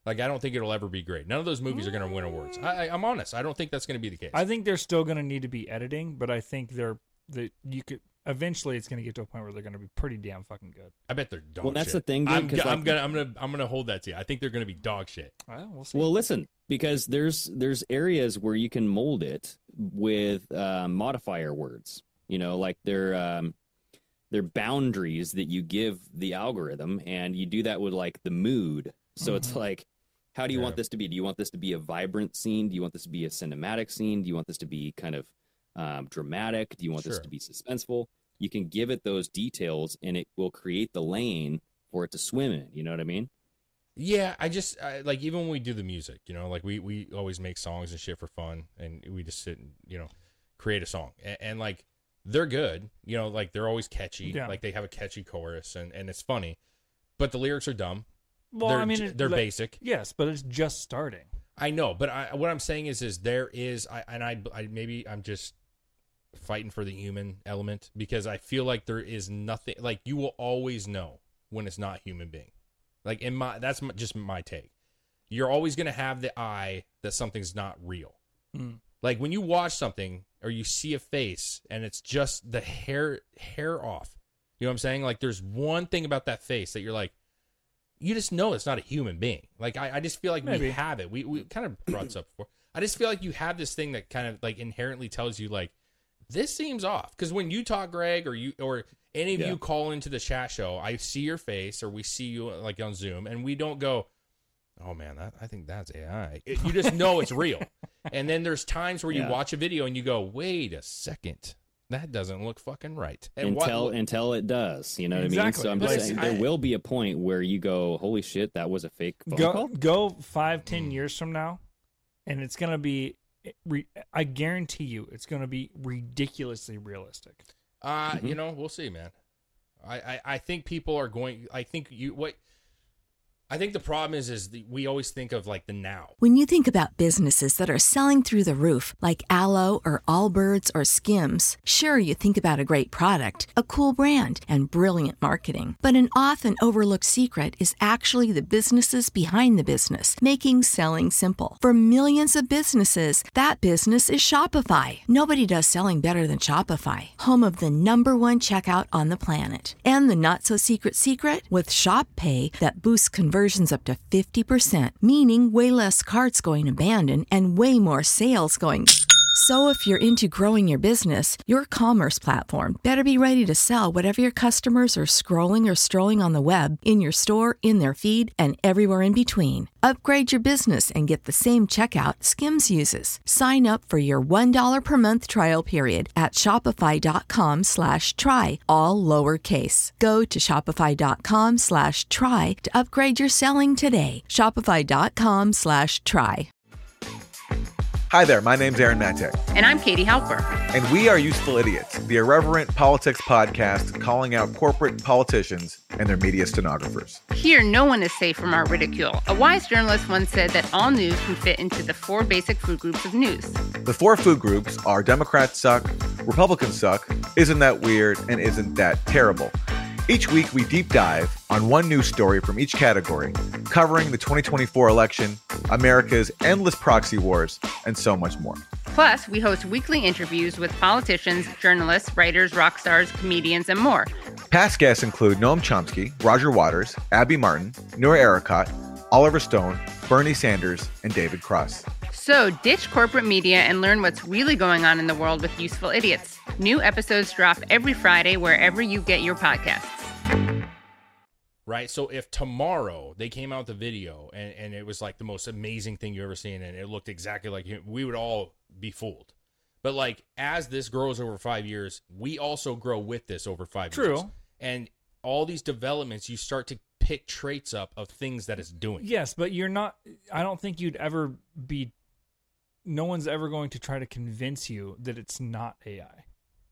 Like, I don't think it'll ever be great. None of those movies are going to win awards. I, I, I'm honest. I don't think that's going to be the case. I think there's still going to need to be editing, but I think they're that you could eventually it's going to get to a point where they're going to be pretty damn fucking good. I bet they're dog Well, that's shit. the thing, dude, I'm, 'cause, go- I'm like- gonna, I'm gonna, I'm gonna hold that to you. I think they're gonna be dog shit. Well, we'll see. Well, listen, because there's there's areas where you can mold it with uh, modifier words. You know, like they're um, they're boundaries that you give the algorithm, and you do that with like the mood. So Mm-hmm. it's like, how do you Yeah. want this to be? Do you want this to be a vibrant scene? Do you want this to be a cinematic scene? Do you want this to be kind of um, dramatic? Do you want this Sure. to be suspenseful? You can give it those details, and it will create the lane for it to swim in. You know what I mean? Yeah, I just I, like even when we do the music, you know, like we we always make songs and shit for fun, and we just sit and you know create a song, and, and like they're good, you know, like they're always catchy, Yeah. like they have a catchy chorus, and and it's funny, but the lyrics are dumb. well, they're I mean, j- it- they're like- basic. Yes, but it's just starting. I know, but I, what I'm saying is, is there is, I, and I, I, maybe I'm just fighting for the human element because I feel like there is nothing, like you will always know when it's not a human being. Like in my, that's my, just my take. You're always going to have the eye that something's not real. Mm. Like when you watch something or you see a face and it's just the hair, hair off, you know what I'm saying? Like there's one thing about that face that you're like, you just know it's not a human being. Like I, I just feel like Maybe. we have it. We we kind of brought this up before. I just feel like you have this thing that kind of like inherently tells you like this seems off. Because when you talk, Greg, or you or any of Yeah. you call into the chat show, I see your face or we see you like on Zoom, and we don't go, "Oh man, that, I think that's A I." It- you just know it's real. And then there's times where you Yeah. watch a video and you go, "Wait a second, that doesn't look fucking right." And what- until until it does, you know what I mean? Exactly. So I'm Like, just saying there I- will be a point where you go, "Holy shit, that was a fake phone Go call." go five, ten years from now, and it's gonna be. Re, I guarantee you, it's gonna be ridiculously realistic. Uh, Mhm. you know, we'll see, man. I, I, I think people are going. I think you what. I think the problem is is the, we always think of like the now. When you think about businesses that are selling through the roof, like Aloe or Allbirds or Skims, sure, you think about a great product, a cool brand, and brilliant marketing. But an often overlooked secret is actually the businesses behind the business, making selling simple. For millions of businesses, that business is Shopify. Nobody does selling better than Shopify, home of the number one checkout on the planet. And the not-so-secret secret? With Shop Pay that boosts conversions up to fifty percent, meaning way less carts going abandoned and way more sales going. So if you're into growing your business, your commerce platform better be ready to sell whatever your customers are scrolling or strolling on the web, in your store, in their feed, and everywhere in between. Upgrade your business and get the same checkout Skims uses. Sign up for your one dollar per month trial period at shopify.com slash try, all lowercase. Go to shopify.com slash try to upgrade your selling today. Shopify.com slash try. Hi there, my name's Aaron Matek, And I'm Katie Halper. and we are Useful Idiots, the irreverent politics podcast calling out corporate politicians and their media stenographers. Here, no one is safe from our ridicule. A wise journalist once said that all news can fit into the four basic food groups of news. The four food groups are Democrats suck, Republicans suck, isn't that weird, and isn't that terrible. Each week, we deep dive on one news story from each category, covering the twenty twenty-four election, America's endless proxy wars, and so much more. Plus, we host weekly interviews with politicians, journalists, writers, rock stars, comedians, and more. Past guests include Noam Chomsky, Roger Waters, Abby Martin, Noor Ericott, Oliver Stone, Bernie Sanders, and David Cross. So ditch corporate media and learn what's really going on in the world with Useful Idiots. New episodes drop every Friday wherever you get your podcasts. Right. So if tomorrow they came out with a video and, and it was like the most amazing thing you ever seen and it looked exactly like him, we would all be fooled. But like as this grows over five years, we also grow with this over five True. years. And all these developments, you start to pick traits up of things that it's doing. Yes, but you're not. I don't think you'd ever be. No one's ever going to try to convince you that it's not A I.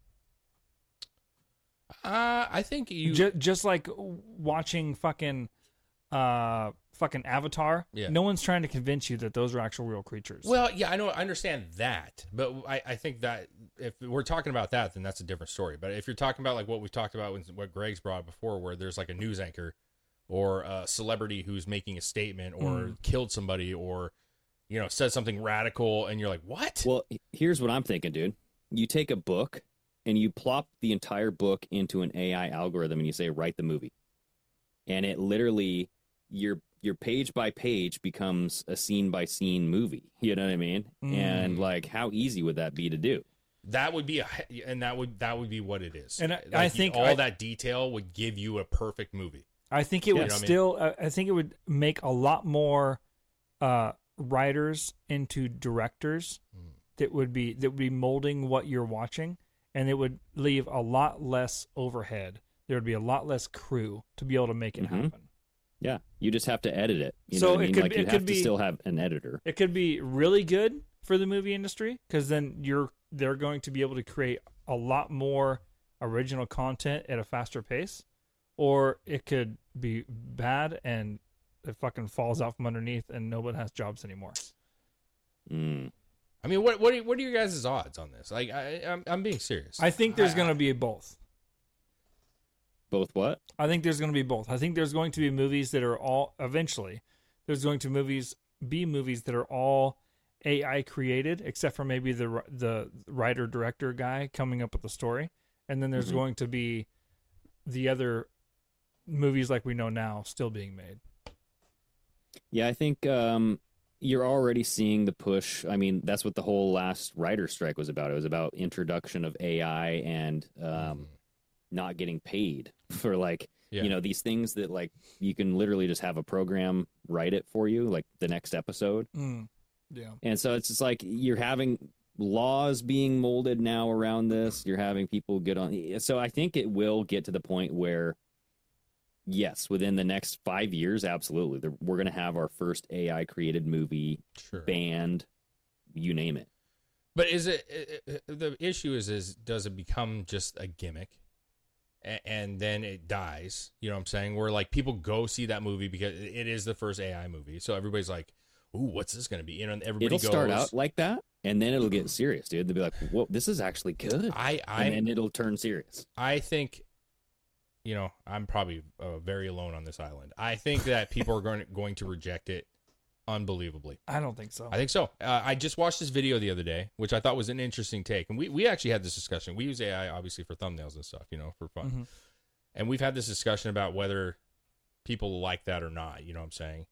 Uh, I think you. Just, just like watching fucking, uh, fucking Avatar. Yeah. No one's trying to convince you that those are actual real creatures. Well, yeah, I know, I understand that, but I, I think that if we're talking about that, then that's a different story. But if you're talking about like what we've talked about, when, what Greg's brought up before, where there's like a news anchor or a celebrity who's making a statement or Mm. killed somebody or, you know, said something radical, and you're like, what? Well, here's what I'm thinking, dude. You take a book and you plop the entire book into an A I algorithm and you say, write the movie. And it literally, your your page by page becomes a scene by scene movie. You know what I mean? Mm. And like, how easy would that be to do? That would be a, and that would that would be what it is. And I- Like, I you- think all I- that detail would give you a perfect movie. I think it Yeah, would you know what I mean? still. I I think it would make a lot more uh, writers into directors Mm. that would be that would be molding what you're watching, and it would leave a lot less overhead. There would be a lot less crew to be able to make it Mhm. happen. Yeah, you just have to edit it. You So know what I it mean? could Like be- you it have could to be- still have an editor. It could be really good for the movie industry because then you're they're going to be able to create a lot more original content at a faster pace, or it could be bad and it fucking falls out from underneath and no one has jobs anymore. Mm. I mean, what what are, what are your guys' odds on this? Like, I, I'm I'm being serious. I think there's I- going to be both. Both what? I think there's going to be both. I think there's going to be movies that are all eventually. There's going to movies be movies that are all A I created, except for maybe the the writer director guy coming up with the story, and then there's Mhm. going to be the other movies like we know now still being made. Yeah, I think um, you're already seeing the push. I mean, that's what the whole last writer strike was about. It was about introduction of A I and um, not getting paid for like Yeah. you know these things that like you can literally just have a program write it for you, like the next episode. Mm. Yeah. And so it's just like you're having laws being molded now around this. You're having people get on. So I think it will get to the point where, yes, within the next five years, absolutely, there- we're going to have our first A I created movie, Sure. band, you name it. But is it, it, it the issue is is does it become just a gimmick, and, and then it dies? You know what I'm saying? Where like people go see that movie because it is the first A I movie, so everybody's like, "Ooh, what's this going to be?" You know, and everybody It'll goes. start out like that, and then it'll get serious, dude. They'll be like, "Whoa, this is actually good," I I and then it'll turn serious. I think, you know, I'm probably uh, very alone on this island. I think that people are going going to reject it unbelievably. I don't think so. I think so. Uh, I just watched this video the other day, which I thought was an interesting take. And we, we actually had this discussion. We use A I, obviously, for thumbnails and stuff, you know, for fun. Mhm. And we've had this discussion about whether people like that or not, you know what I'm saying?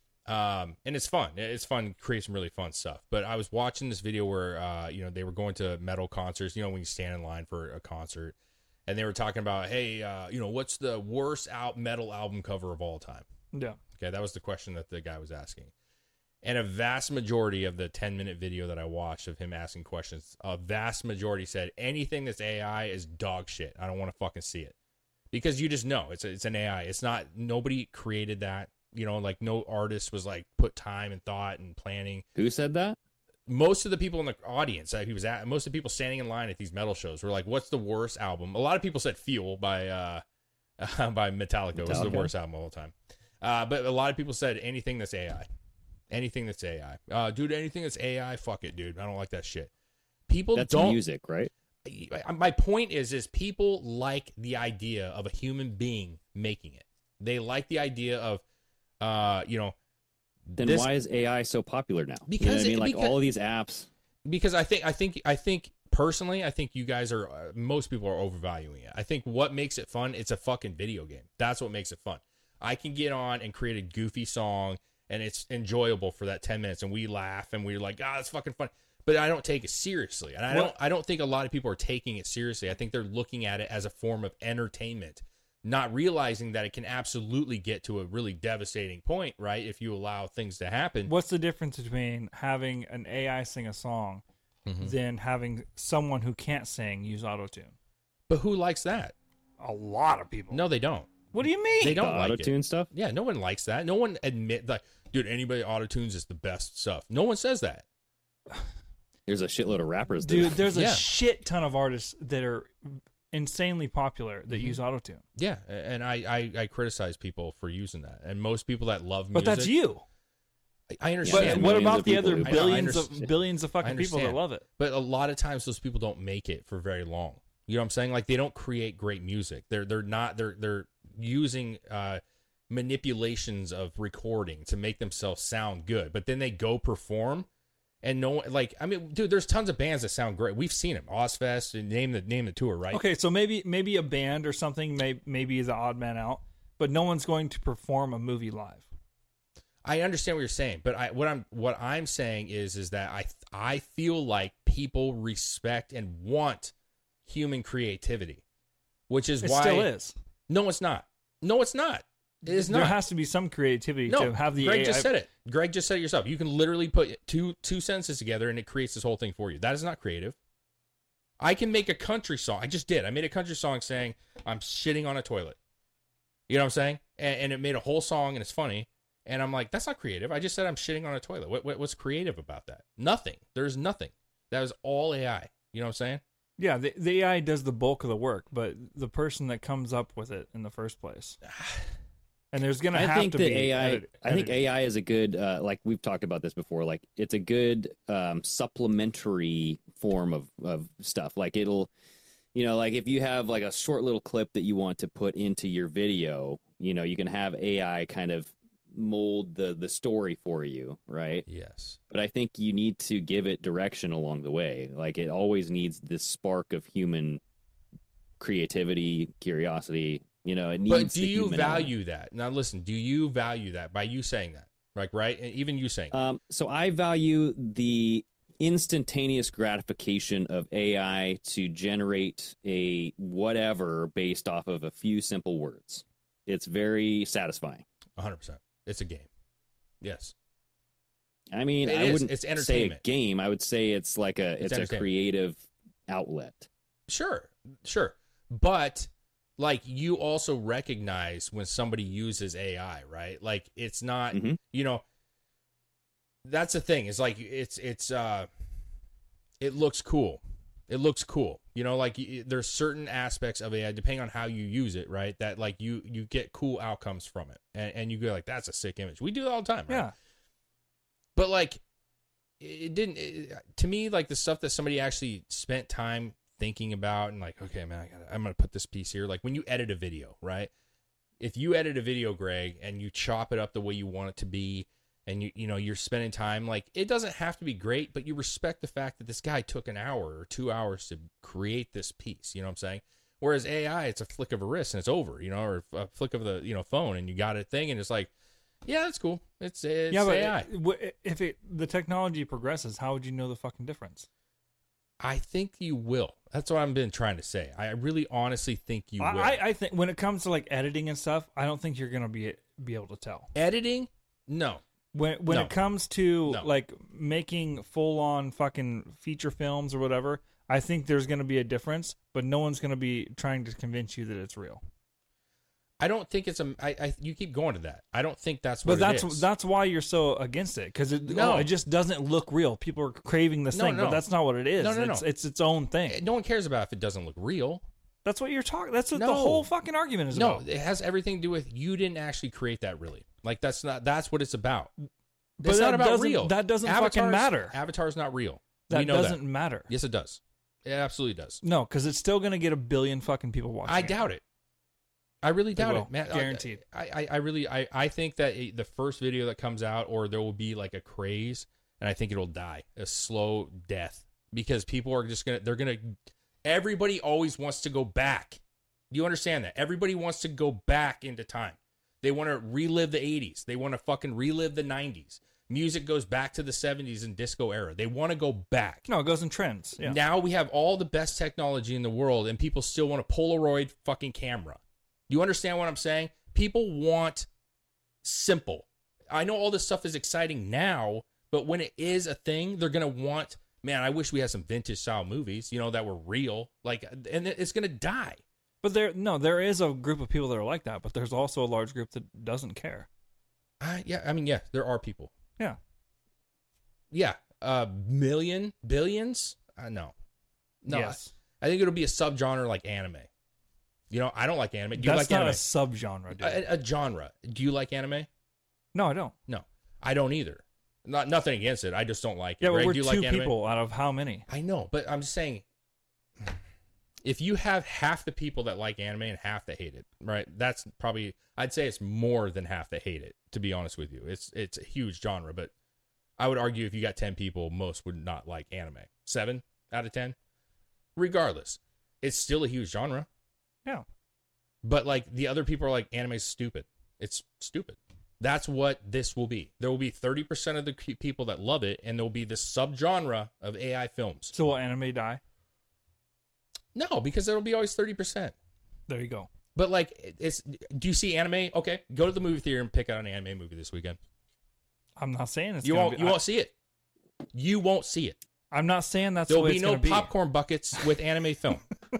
Um, and it's fun. It's fun to create some really fun stuff. But I was watching this video where, uh, you know, they were going to metal concerts, you know, when you stand in line for a concert. And they were talking about, hey, uh, you know, what's the worst out metal album cover of all time? Yeah. Okay, that was the question that the guy was asking. And a vast majority of the ten minute video that I watched of him asking questions, a vast majority said anything that's A I is dog shit. I don't want to fucking see it. Because you just know it's a, it's an A I. It's not, nobody created that. You know, like no artist was like put time and thought and planning. Who said that? Most of the people in the audience that he was at, most of the people standing in line at these metal shows were like, what's the worst album? A lot of people said Fuel by uh, by Metallica, was the Metallica? worst album of all time. Uh, but a lot of people said anything that's A I. Anything that's A I. Uh, dude, anything that's A I, fuck it, dude. I don't like that shit. People That's don't. music, right? My point is, is people like the idea of a human being making it. They like the idea of, uh, you know, Then this- why is A I so popular now? Because you know what I mean, it- like because- all of these apps. because I think I think I think personally I think you guys are uh, most people are overvaluing it. I think what makes it fun, it's a fucking video game. That's what makes it fun. I can get on and create a goofy song and it's enjoyable for that ten minutes and we laugh and we're like, "Ah, it's fucking fun." But I don't take it seriously. And I Well- don't I don't think a lot of people are taking it seriously. I think they're looking at it as a form of entertainment, not realizing that it can absolutely get to a really devastating point, right? If you allow things to happen. What's the difference between having an A I sing a song Mhm. than having someone who can't sing use autotune? But who likes that? A lot of people. No, they don't. What do you mean? They don't The like auto-tune it. stuff? Yeah, no one likes that. No one admit like, dude, anybody auto-tunes is the best stuff. No one says that. There's a shitload of rappers. that- Dude, there's a Yeah. shit ton of artists that are insanely popular that Mhm. use autotune. Yeah, and I, I I criticize people for using that, and most people that love music. But that's you. I, I But understand. Yeah, what millions about of the people other who- I know, I billions of understand. billions of I fucking people that understand. love it? But a lot of times those people don't make it for very long. You know what I'm saying? Like they don't create great music. They're they're not they're they're using uh manipulations of recording to make themselves sound good, but then they go perform, and no one, like, I mean, dude, there's tons of bands that sound great. We've seen them, Ozfest, and name the name the tour, right? Okay, so maybe maybe a band or something may maybe is the odd man out, but no one's going to perform a movie live. I understand what you're saying, but I what I'm what I'm saying is is that I I feel like people respect and want human creativity, which is It why still is. No, it's not. No, it's not. It is not. There has to be some creativity no, to have the Greg A I. just said it. Greg just said it yourself. You can literally put two two sentences together and it creates this whole thing for you. That is not creative. I can make a country song. I just did. I made a country song saying I'm shitting on a toilet. You know what I'm saying? And, and it made a whole song and it's funny. And I'm like, that's not creative. I just said I'm shitting on a toilet. What, what what's creative about that? Nothing. There's nothing. That was all A I. You know what I'm saying? Yeah, the, the A I does the bulk of the work, but the person that comes up with it in the first place. And there's going to I have think to that be A I. edit- I think editing. A I is a good, uh, like we've talked about this before. Like it's a good um, supplementary form of of stuff. Like it'll, you know, like if you have like a short little clip that you want to put into your video, you know, you can have A I kind of mold the the story for you, right? Yes. But I think you need to give it direction along the way. Like it always needs this spark of human creativity, curiosity. You know, it needs. But do the you human value element. that? Now listen, do you value that by you saying that? Like, right? And even you saying Um, so I value the instantaneous gratification of A I to generate a whatever based off of a few simple words. It's very satisfying. one hundred percent. It's a game. Yes. I mean, It I is. wouldn't It's say a entertainment. game. I would say it's like a It's it's, a entertainment. creative outlet. Sure. Sure. But like you also recognize when somebody uses A I, right? Like it's not, Mhm. you know, that's the thing. It's like it's it's uh it looks cool. It looks cool. You know, like y- there's certain aspects of A I depending on how you use it, right? That like you you get cool outcomes from it. And and you go like that's a sick image. We do that all the time, right? Yeah. But like it didn't it, to me like the stuff that somebody actually spent time thinking about and like, okay, man, I gotta, I'm going to put this piece here. Like when you edit a video, right? If you edit a video, Greg, and you chop it up the way you want it to be, and you you know, you're spending time, like it doesn't have to be great, but you respect the fact that this guy took an hour or two hours to create this piece. You know what I'm saying? Whereas A I, it's a flick of a wrist and it's over, you know, or a flick of the, you know, phone and you got a thing and it's like, yeah, that's cool. It's, it's yeah, but A I. it- w- if it the technology progresses, how would you know the fucking difference? I think you will. That's what I've been trying to say. I really honestly think you I, will. I, I think when it comes to like editing and stuff, I don't think you're gonna be be able to tell. Editing? No. When when No. it comes to No. like making full on fucking feature films or whatever, I think there's gonna be a difference, but no one's gonna be trying to convince you that it's real. I don't think it's a. I, I you keep going to that. I don't think that's But what that's it is. that's why you're so against it, because it No. oh, it just doesn't look real. People are craving this No, thing, no. but that's not what it is. No, no, no. it's, it's its own thing. No one cares about if it doesn't look real. That's what you're talking. That's what the No. whole fucking argument is No, about. it has everything to do with you didn't actually create that. Really, like that's not. That's what it's about. But it's that not about doesn't- real. that doesn't fucking Avatar's- matter. Avatar's not real. That we know doesn't that. matter. Yes, it does. It absolutely does. No, because it's still gonna get a billion fucking people watching. I it. doubt it. I really doubt will. it, man. Guaranteed. I, I, I really, I, I think that it, the first video that comes out, or there will be like a craze, and I think it'll die a slow death because people are just gonna, they're gonna, everybody always wants to go back. Do you understand that? Everybody wants to go back into time. They want to relive the eighties. They want to fucking relive the nineties. Music goes back to the seventies and disco era. They want to go back. No, it goes in trends. Yeah. Now we have all the best technology in the world, and people still want a Polaroid fucking camera. Do you understand what I'm saying? People want simple. I know all this stuff is exciting now, but when it is a thing, they're going to want, man, I wish we had some vintage style movies, you know, that were real. Like, and it's going to die. But there, no, there is a group of people that are like that, but there's also a large group that doesn't care. Uh, yeah, I mean, yeah, there are people. Yeah. Yeah. Uh, million, billions? Uh, no. No. Yes. I, I think it'll be a subgenre like anime. You know, I don't like anime. Do you That's like not anime? a subgenre, dude. A, a genre. Do you like anime? No, I don't. No, I don't either. Not nothing against it. I just don't like it. Yeah, but Greg, we're do you two like anime? people out of how many? I know, but I'm just saying. if you have half the people that like anime and half that hate it, right? That's probably, I'd say it's more than half that hate it, to be honest with you. It's it's a huge genre, but I would argue if you got ten people, most would not like anime. Seven out of ten? Regardless, it's still a huge genre. Yeah. But like the other people are like, anime's stupid. It's stupid. That's what this will be. There will be thirty percent of the people that love it, and there will be this subgenre of A I films. So will anime die? No, because it'll be always thirty percent. There you go. But like, it's. Do you see anime? Okay, go to the movie theater and pick out an anime movie this weekend. I'm not saying it's you gonna won't. be, You I, won't see it. You won't see it. I'm not saying that's There'll the way be it's no gonna be. popcorn buckets with anime film.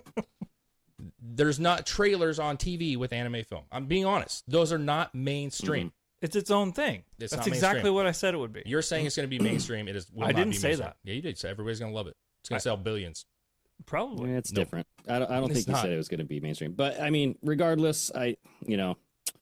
There's not trailers on T V with anime film. I'm being honest. Those are not mainstream. Mm-hmm. It's its own thing. It's that's not exactly mainstream. what I said it would be. You're saying it's going to be mainstream. It is. Will I not didn't be say mainstream. that. Yeah, you did. So everybody's going to love it. It's going to sell billions. Probably. Yeah, it's Nope. different. I don't, I don't It's think you not. said it was going to be mainstream. But, I mean, regardless, I, you know,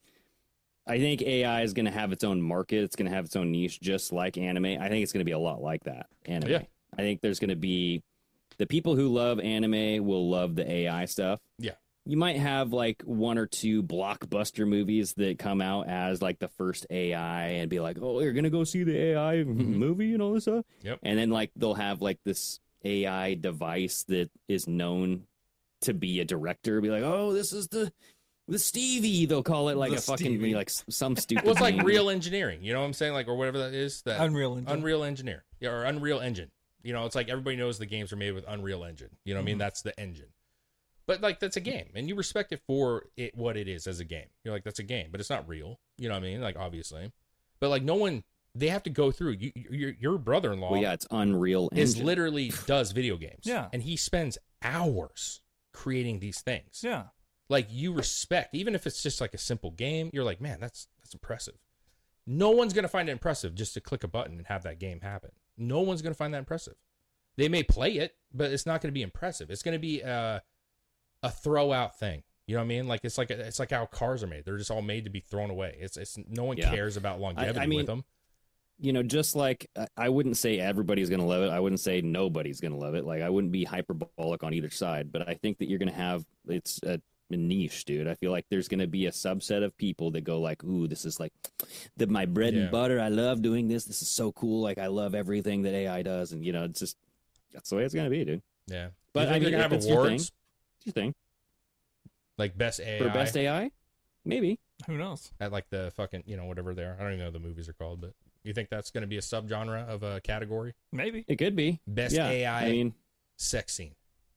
I think A I is going to have its own market. It's going to have its own niche, just like anime. I think it's going to be a lot like that, anime. Yeah. I think there's going to be, the people who love anime will love the A I stuff. Yeah. You might have like one or two blockbuster movies that come out as like the first A I and be like, oh, you're going to go see the A I movie and all this stuff. Yep. And then like they'll have like this A I device that is known to be a director. Be like, oh, this is the the Stevie. They'll call it like The a fucking Stevie. like s- some stupid. Well, it's like name. real engineering. You know what I'm saying? Like, or whatever that is. That Unreal Engine. Unreal Engineer. Yeah, or Unreal Engine. You know, it's like everybody knows the games are made with Unreal Engine. You know what I mean? That's the engine. But like that's a game, and you respect it for it what it is as a game. You're like, that's a game, but it's not real. You know what I mean? Like obviously, but like no one, they have to go through. You, your your brother-in-law Well, yeah, it's Unreal is Engine. literally does video games. Yeah. and he spends hours creating these things. Yeah. Like you respect, even if it's just like a simple game. You're like, man, that's that's impressive. No one's gonna find it impressive just to click a button and have that game happen. No one's gonna find that impressive. They may play it, but it's not gonna be impressive. It's gonna be uh. a throw out thing. You know what I mean? Like it's like it's like how cars are made. They're just all made to be thrown away. It's it's no one Yeah. cares about longevity I mean, with them. You know, just like I- I wouldn't say everybody's going to love it. I wouldn't say nobody's going to love it. Like I wouldn't be hyperbolic on either side, but I think that you're going to have it's a, a niche, dude. I feel like there's going to be a subset of people that go like, "Ooh, this is like the my bread Yeah. and butter. I love doing this. This is so cool. Like I love everything that A I does." And you know, it's just that's the way it's going to be, dude. Yeah, But You think I mean, they're gonna if have it's your thing, awards it's your thing like best A I for best A I, maybe. Who knows? at like the fucking you know whatever they are. I don't even know what the movies are called, but you think that's going to be a subgenre of a category? Maybe. It could be Best yeah, A I I mean, sex scene.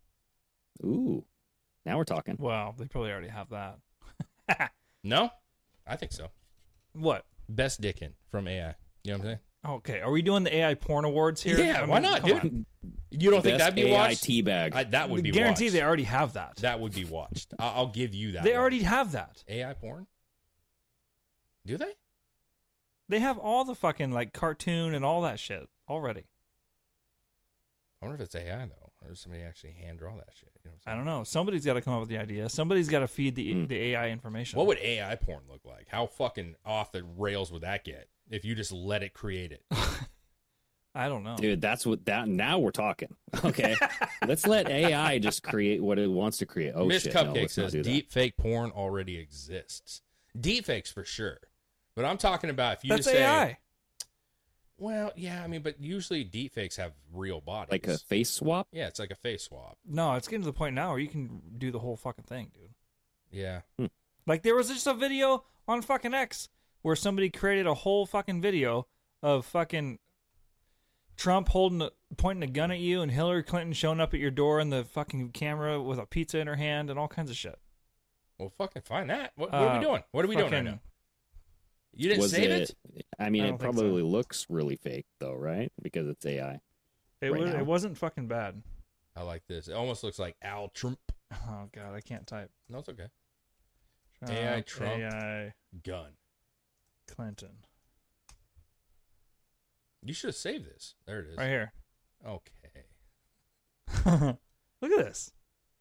ooh, now we're talking. Well, they probably already have that. No, I think so. What? Best dickin from A I. You know what I'm saying? Okay. Are we doing the A I porn awards here? Yeah, I why mean, not, come dude? on. You don't think Best that'd be A I watched? teabag. I, that would be Guarantee watched. they already have that. That would be watched. I'll, I'll give you that. They one. already have that. A I porn. Do they? They have all the fucking like cartoon and all that shit already. I wonder if it's A I though, or does somebody actually hand draw that shit? You know what I I'm don't know. Somebody's got to come up with the idea. Somebody's got to feed the Hmm. the A I information. What would A I porn look like? How fucking off the rails would that get if you just let it create it? I don't know. Dude, that's what that now we're talking. Okay. Let's let A I just create what it wants to create. Oh Miss shit. no, Cupcake let's not says do that. deep fake porn already exists. Deep fakes for sure. But I'm talking about if you That's just say A I. Well, yeah, I mean, but usually deep fakes have real bodies. Like a face swap? Yeah, it's like a face swap. No, it's getting to the point now where you can do the whole fucking thing, dude. Yeah. Like there was just a video on fucking X where somebody created a whole fucking video of fucking Trump holding a, pointing a gun at you and Hillary Clinton showing up at your door in the fucking camera with a pizza in her hand and all kinds of shit. Well, fucking find that. What, what are Uh, we doing? What are we doing right fucking- now? You didn't Was save it, it? I mean, I it don't think probably looks really fake though, right? Because it's A I. It Right was, now. it wasn't fucking bad. I like this. It almost looks like Al Trump. Oh god, I can't type. No, it's okay. A I Trump. A I Gun. Clinton. You should have saved this. There it is. Right here. Okay. Look at this.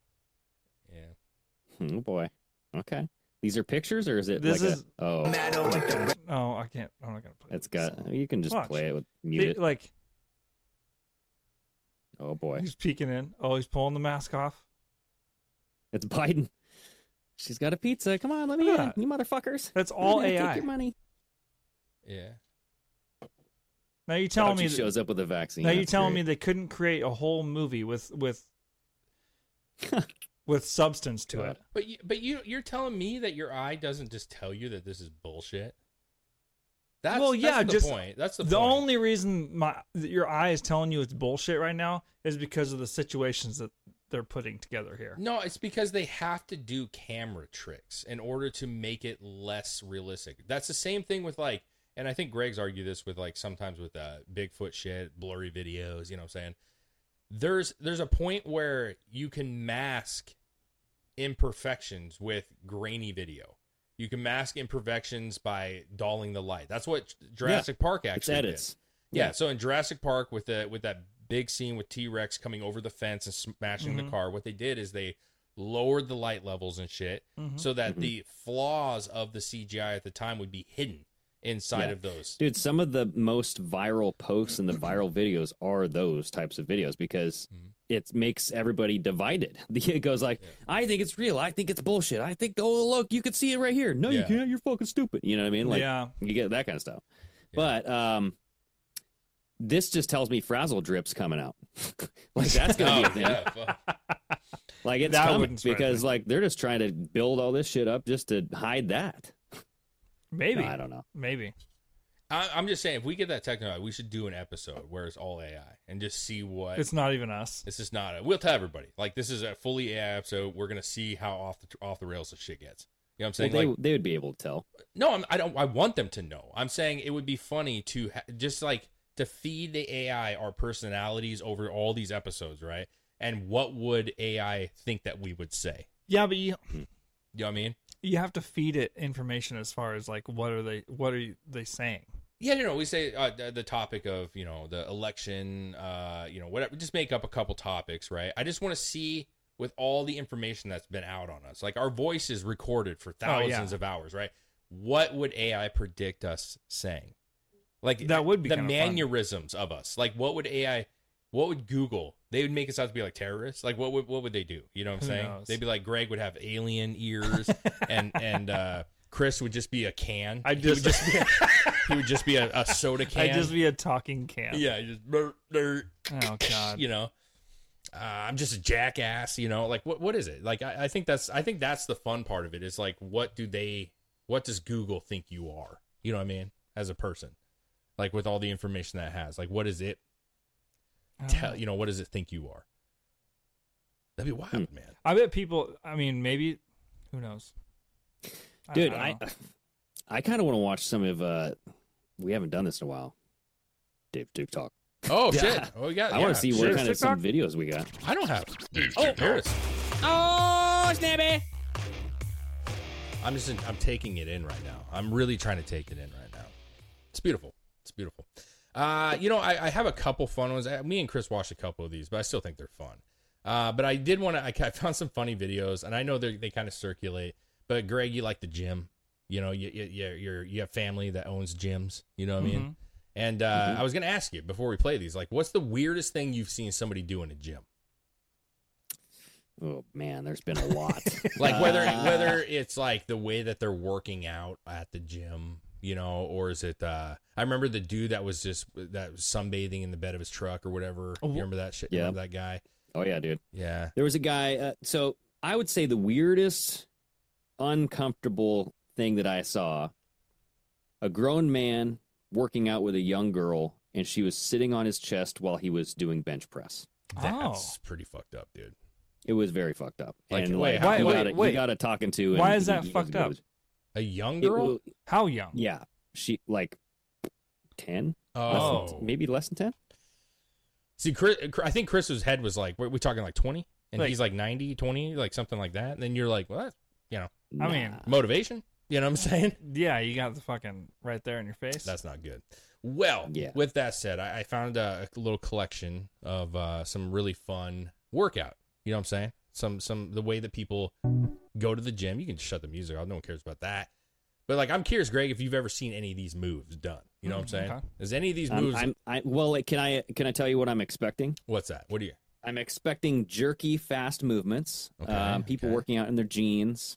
Yeah. Oh boy. Okay. These are pictures, or is it This like is- a? Oh, Oh, I can't. I'm not gonna play. it's this. got. You can just Watch. play it with mute They- it. like Oh boy. he's peeking in. Oh, he's pulling the mask off. It's Biden. She's got a pizza. Come on, let me Yeah. in, you motherfuckers. That's all I'm gonna A I. Take your money. Yeah. Now you telling Fauci me that, shows up with a vaccine. now you That's telling great. me they couldn't create a whole movie with with with substance to it. But you, but you you're telling me that your eye doesn't just tell you that this is bullshit. That's, well, yeah, that's the just point. That's the, the point. only reason my that your eye is telling you it's bullshit right now is because of the situations that they're putting together here. No, it's because they have to do camera tricks in order to make it less realistic. That's the same thing with like, and I think Greg's argued this with like sometimes with uh, Bigfoot shit, blurry videos. You know what I'm saying? There's there's a point where you can mask imperfections with grainy video. You can mask imperfections by dulling the light. That's what Jurassic Yeah, Park it's actually edits. did. Yeah. Yeah. So in Jurassic Park with the with that big scene with T-Rex coming over the fence and smashing Mhm. the car, what they did is they lowered the light levels and shit Mhm. so that Mhm. the flaws of the C G I at the time would be hidden inside Yeah. of those. Dude, some of the most viral posts and the viral videos are those types of videos because Mm-hmm. it makes everybody divided. It goes like, I think it's real. I think it's bullshit. I think, oh, look, you can see it right here. No, you Yeah. can't. You're fucking stupid. You know what I mean? Like, Yeah. you get that kind of stuff. Yeah. But um, this just tells me Frazzle Drip's coming out. Like, that's going to be a Oh, thing. yeah, fuck. Like, it's That coming wouldn't surprise because, me. like, they're just trying to build all this shit up just to hide that. Maybe. I don't know. Maybe. I, I'm just saying, if we get that technology, we should do an episode where it's all A I and just see what. It's not even us. This is not. A, we'll tell everybody. Like, this is a fully A I episode. We're gonna see how off the off the rails the shit gets. You know what I'm Well, saying? they, like, they would be able to tell. no, I'm, I don't. I want them to know. I'm saying it would be funny to ha- just like to feed the A I our personalities over all these episodes, right? And what would A I think that we would say? Yeah, but you You know what I mean? you have to feed it information as far as like what are they what are they saying? Yeah, you know, we say uh, the, the topic of, you know, the election, uh, you know, whatever, just make up a couple topics, right? I just want to see with all the information that's been out on us, like our voice is recorded for thousands Oh, yeah. of hours, right? What would A I predict us saying? Like That would be the kinda fun. mannerisms of us. Like what would A I, what would Google? They would make us out to be like terrorists. Like what would what would they do? You know what I'm Who saying? knows? They'd be like Greg would have alien ears, and and uh, Chris would just be a can. I'd He would just- just be a, he would just be a, a soda can. I'd just be a talking can. Yeah, just blur, blur, Oh God. you know. Uh, I'm just a jackass, you know. Like what what is it? Like I, I think that's I think that's the fun part of it is like what do they what does Google think you are? You know what I mean? As a person. Like with all the information that it has. Like what is it I don't tell know. you know, what does it think you are? That'd be wild, Hmm. man. I bet people. I mean, maybe. Who knows? I- Dude, I, I don't know. I, kind of want to watch some of. uh We haven't done this in a while. Dave Duke talk. Oh Yeah. shit. Oh, we got I yeah, want to see what shit. kind of some videos we got. I don't have Dave Oh, Duke there it Talk. is. Oh, snappy! I'm just in, I'm taking it in right now. I'm really trying to take it in right now. It's beautiful. It's beautiful. Uh, you know, I, I have a couple fun ones. I, me and Chris watched a couple of these, but I still think they're fun. Uh, but I did want to. I, I found some funny videos, and I know they they kind of circulate. But Greg, you like the gym. You know, you you you you're, you have family that owns gyms. You know what I mean? Mhm. And uh, I was gonna ask you before we play these, like, what's the weirdest thing you've seen somebody do in a gym? Oh man, there's been a lot. Like whether Uh, whether it's like the way that they're working out at the gym, you know, or is it? Uh, I remember the dude that was just that was sunbathing in the bed of his truck or whatever. You remember that shit? Yeah. Remember that guy? Oh yeah, dude. Yeah. There was a guy. Uh, so I would say the weirdest, uncomfortable thing that I saw: a grown man working out with a young girl, and she was sitting on his chest while he was doing bench press. That's pretty fucked up, dude. It was very fucked up. Like, and wait, like, how- you wait, got a, wait. you got a talking to. Why and is that he- he fucked up? goes- A young It girl? wa- How young? yeah, she like ten, Oh, maybe less than ten. see, Chris, I think Chris's head was like, we're we talking like twenty, and Like- he's like ninety, twenty, like something like that. And then you're like, well, that's, you know, I mean, Nah. motivation. You know what I'm saying? Yeah, you got the fucking right there in your face. That's not good. Well, Yeah. with that said, I, I found a, a little collection of uh, some really fun workout. You know what I'm saying? Some some the way that people go to the gym. You can just shut the music off. No one cares about that. But like, I'm curious, Greg, if you've ever seen any of these moves done. You know what I'm saying? okay. Is any of these I'm- moves? I'm, I well, like, can I can I tell you what I'm expecting? What's that? What do you? I'm expecting jerky, fast movements. Okay, um, people okay. working out in their jeans.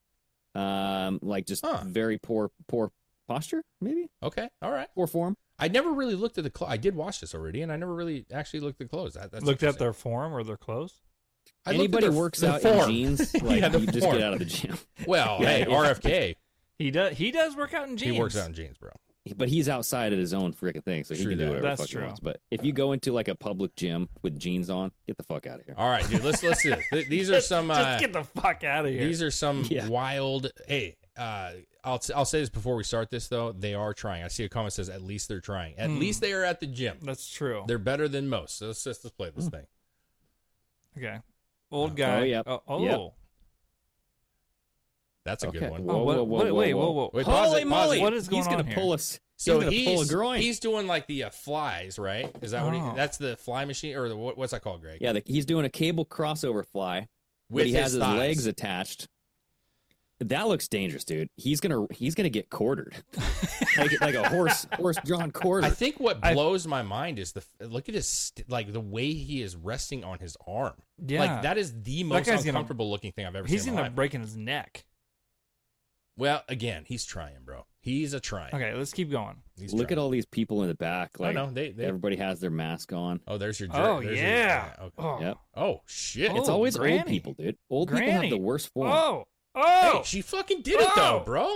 Um, like just Huh. very poor, poor posture, maybe Okay, all right. poor form. I never really looked at the clothes. I did watch this already, and I never really actually looked at the clothes. That, that's Looked at interesting. their form or their clothes. I looked at Anybody their- works the out form. in jeans, like Yeah, the you just form. get out of the gym. Well, Yeah, hey, yeah. R F K, He does. He does work out in jeans. he works out in jeans, bro. But he's outside of his own freaking thing, so he True can do that. whatever That's the fuck true. he wants. But if you go into like a public gym with jeans on, get the fuck out of here. All right, dude. Let's let's do this. Th- These are some. Uh, Just get the fuck out of here. These are some Yeah. wild. Hey, uh, I'll I'll say this before we start this though. They are trying. I see a comment that says at least they're trying. At Hmm. least they are at the gym. That's true. They're better than most. So let's just let's play this thing. Okay. Old guy. Oh, yep. Oh. oh. Yep. That's a Okay. good one. Whoa, Oh, what- whoa, whoa, wait, whoa, wait, whoa. whoa, whoa. Wait, pause Holy it, pause moly! it. What is going he's gonna on here? pull us. So he's gonna he's pull a groin. he's doing like the uh, flies, right? Is that what he? Oh. That's the fly machine, or the, what, what's that called, Greg? Yeah, the, he's doing a cable crossover fly. With but he has his thighs. legs attached. That looks dangerous, dude. He's gonna he's gonna get quartered, like like a horse horse drawn quarter. I think what I- blows my mind is the look at his st- like the way he is resting on his arm. Yeah. like that is the most guy's gonna- uncomfortable looking thing I've ever He's seen. in gonna my life. break in his neck. Well, again, he's trying, bro. He's a trying. Okay, let's keep going. He's Look trying. at all these people in the back. I Like know they. they everybody has their mask on. oh, there's your. Jer- Oh there's your- yeah. okay. Oh. Yep. Oh shit. Oh, It's always old Granny. people, dude. Old people Granny. have the worst form. Oh. Hey, Oh. she fucking did it though, Oh. bro.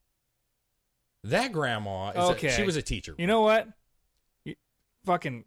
That grandma. Is Okay. a, she was a teacher. You know what? You, fucking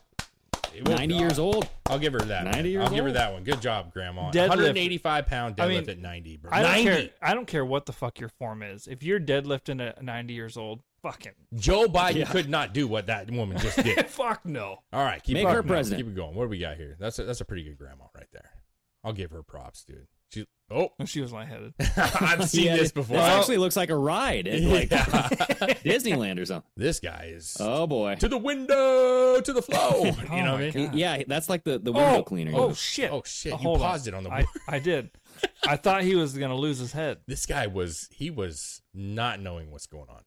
It was- ninety years old. I'll give her that. ninety man. years I'll give her old. that one. Good job, grandma. Deadlift. one hundred eighty-five pound deadlift I mean, at ninety, bro. I don't ninety. care. I don't care what the fuck your form is. If you're deadlifting at ninety years old, fucking Joe Biden Yeah. could not do what that woman just did. fuck no. All right, keep Make it her going. president. Keep it going. What do we got here? That's a, that's a pretty good grandma right there. I'll give her props, dude. She. Oh, She was lightheaded. I've seen Yeah, this before. This actually looks like a ride at like Yeah. Disneyland or something. This guy is Oh boy. to the window, to the flow. You Oh know my what I mean? God. Yeah, that's like the, the window Oh, cleaner. oh shit. Oh, shit. Uh, You hold paused on. it on the I, I did. I thought he was gonna lose his head. This guy was he was not knowing what's going on.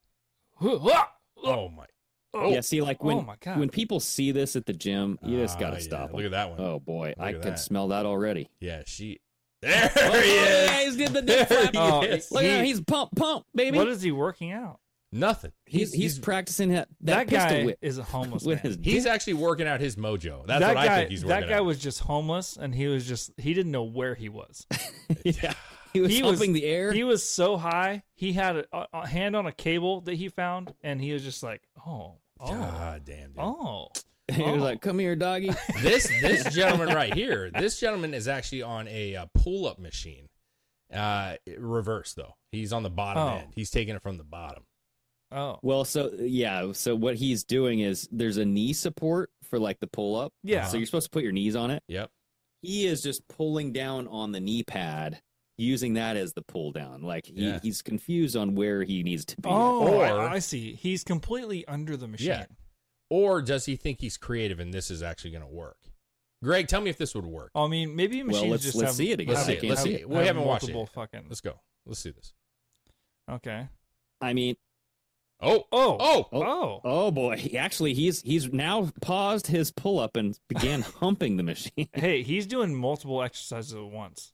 Oh, Oh my. Yeah, see, like when Oh, my God. when people see this at the gym, you just Ah, gotta yeah. stop. 'em. Look at that one. Oh boy, Look I at could that. smell that already. Yeah, she. There he Oh, is. yeah, he's getting the dick flap. Oh, Yes. Look at he- him, he's pump pump, baby. What is he working out? Nothing. he's, he's practicing that, that, That, pistol guy whip is a homeless with man. his He's dick. actually working out his mojo. That's that what guy, I think he's working that guy out. was just homeless, and he was just he didn't know where he was. yeah. He was He was- humping the air. He was so high, he had a, a, a hand on a cable that he found, and he was just like, oh, oh, God damn, dude. oh. He was like, "Come here, doggy." This this gentleman right here, this gentleman is actually on a uh, pull up machine. Uh, reverse though. He's on the bottom Oh. end. He's taking it from the bottom. Oh, Well, so yeah, so what he's doing is there's a knee support for like the pull up. Yeah. So you're supposed to put your knees on it. Yep. He is just pulling down on the knee pad, using that as the pull down. Like he, Yeah. he's confused on where he needs to be. oh, Or- I, I see. He's completely under the machine. Yeah. Or does he think he's creative and this is actually going to work? Greg, tell me if this would work. I mean, maybe Well, machines let's- just let's have, see it again. Let's have- see it. Let's have- see it. We have haven't watched it multiple yet. fucking. Let's go. Let's see this. Okay. I mean, Oh. Oh. Oh. oh, Oh. oh boy. He actually, he's he's now paused his pull up and began humping the machine. Hey, he's doing multiple exercises at once.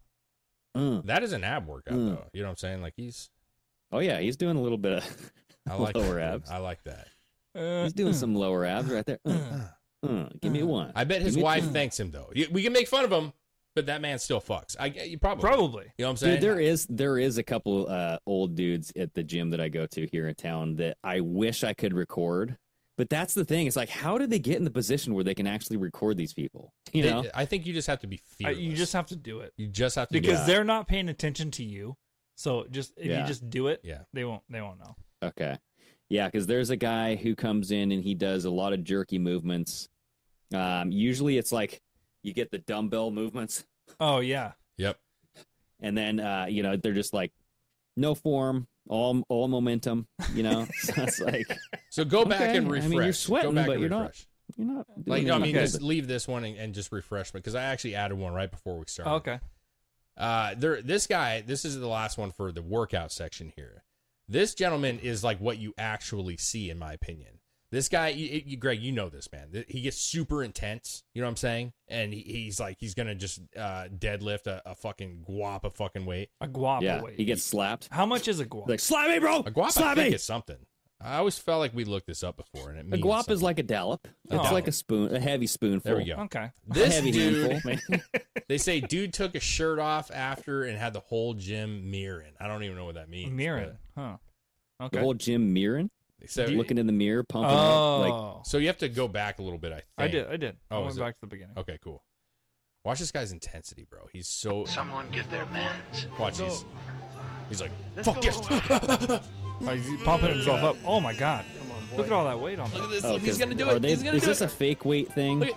Mm. That is an ab workout Mm. though. You know what I'm saying? Like he's Oh yeah, he's doing a little bit of I like lower that, dude. abs. I like that. Uh, He's doing some lower abs right there. Uh, uh, give me one. I bet his Give me wife two. thanks him though. You- We can make fun of him, but that man still fucks. I you probably Probably. You know what I'm saying? Dude, there is there is a couple uh, old dudes at the gym that I go to here in town that I wish I could record. But that's the thing. It's like, how did they get in the position where they can actually record these people? You know? I think you just have to be Uh, fearless. you just have to do it you just have to do because it. they're not paying attention to you. So just if Yeah. you just do it, Yeah. they won't. They won't know. Okay. Yeah, because there's a guy who comes in and he does a lot of jerky movements. Um, usually it's like you get the dumbbell movements, Oh yeah. Yep. and then uh, you know they're just like no form, all all momentum. You know, so it's like So go back Okay, and I mean, refresh. you're go sweating, back but and you're not- refresh. you're not Like doing no, I mean anything. just leave this one and, and just refresh me because I actually added one right before we started. Oh, okay. Uh, there, this guy, this is the last one for the workout section here. This gentleman is like what you actually see, in my opinion. This guy, you, you, Greg, you know this, man. He gets super intense. You know what I'm saying? And he, he's like, he's gonna just uh, deadlift a, a fucking guap a fucking weight. A guapa Yeah, weight. he gets slapped. How much is a guap? Like, slap me, bro. A guap, slap I think, me. is something. I always felt like we looked this up before, and it A means guap something. is like a dollop. A It's dollop. like a spoon, a heavy spoonful. There we go. Okay. This heavy dude, handful. they say dude took his shirt off after and had the whole gym mirroring. I don't even know what that means. Mirroring. Huh. Okay. The whole gym mirroring. So, looking in the mirror, pumping oh. out. Like, so you have to go back a little bit, I think. I did. I did. I Oh, went is back it? to the beginning. Okay, cool. Watch this guy's intensity, bro. He's so... Someone get their mans. Watch, he's, he's like, fuck yes. Oh, he's pumping himself up. Oh my god! Look at all that weight on Look him. at this. oh, Look, he's 'cause going to do are it. they- he's going to is do this it. a fake weight thing? Look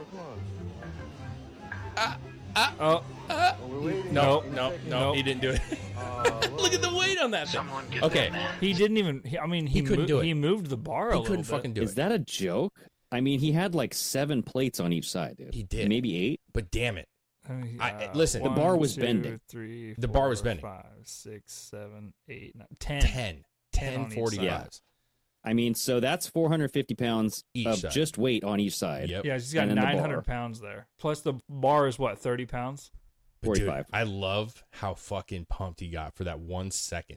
at, Oh no, Nope. no, no, Nope. he didn't do it. Look at the weight on that thing. Someone get Okay. their mans. he didn't even. He, I mean, he, He couldn't mo- do it. He moved the bar a He little couldn't bit. fucking do Is it. that a joke? I mean, he had like seven plates on each side, dude. He did. Maybe eight. But damn it. I mean, I- uh, listen. The one, bar was two, bending. Three, The bar four, was bending. Five, six, seven, eight, nine, ten. ten. ten ten on each forty-fives. I mean, so that's four hundred fifty pounds Each of side. just weight on each side. Yep. Yeah, he's got And then the nine bar. hundred pounds there. Plus the bar is what, thirty pounds? But dude, forty-five. I love how fucking pumped he got for that one second.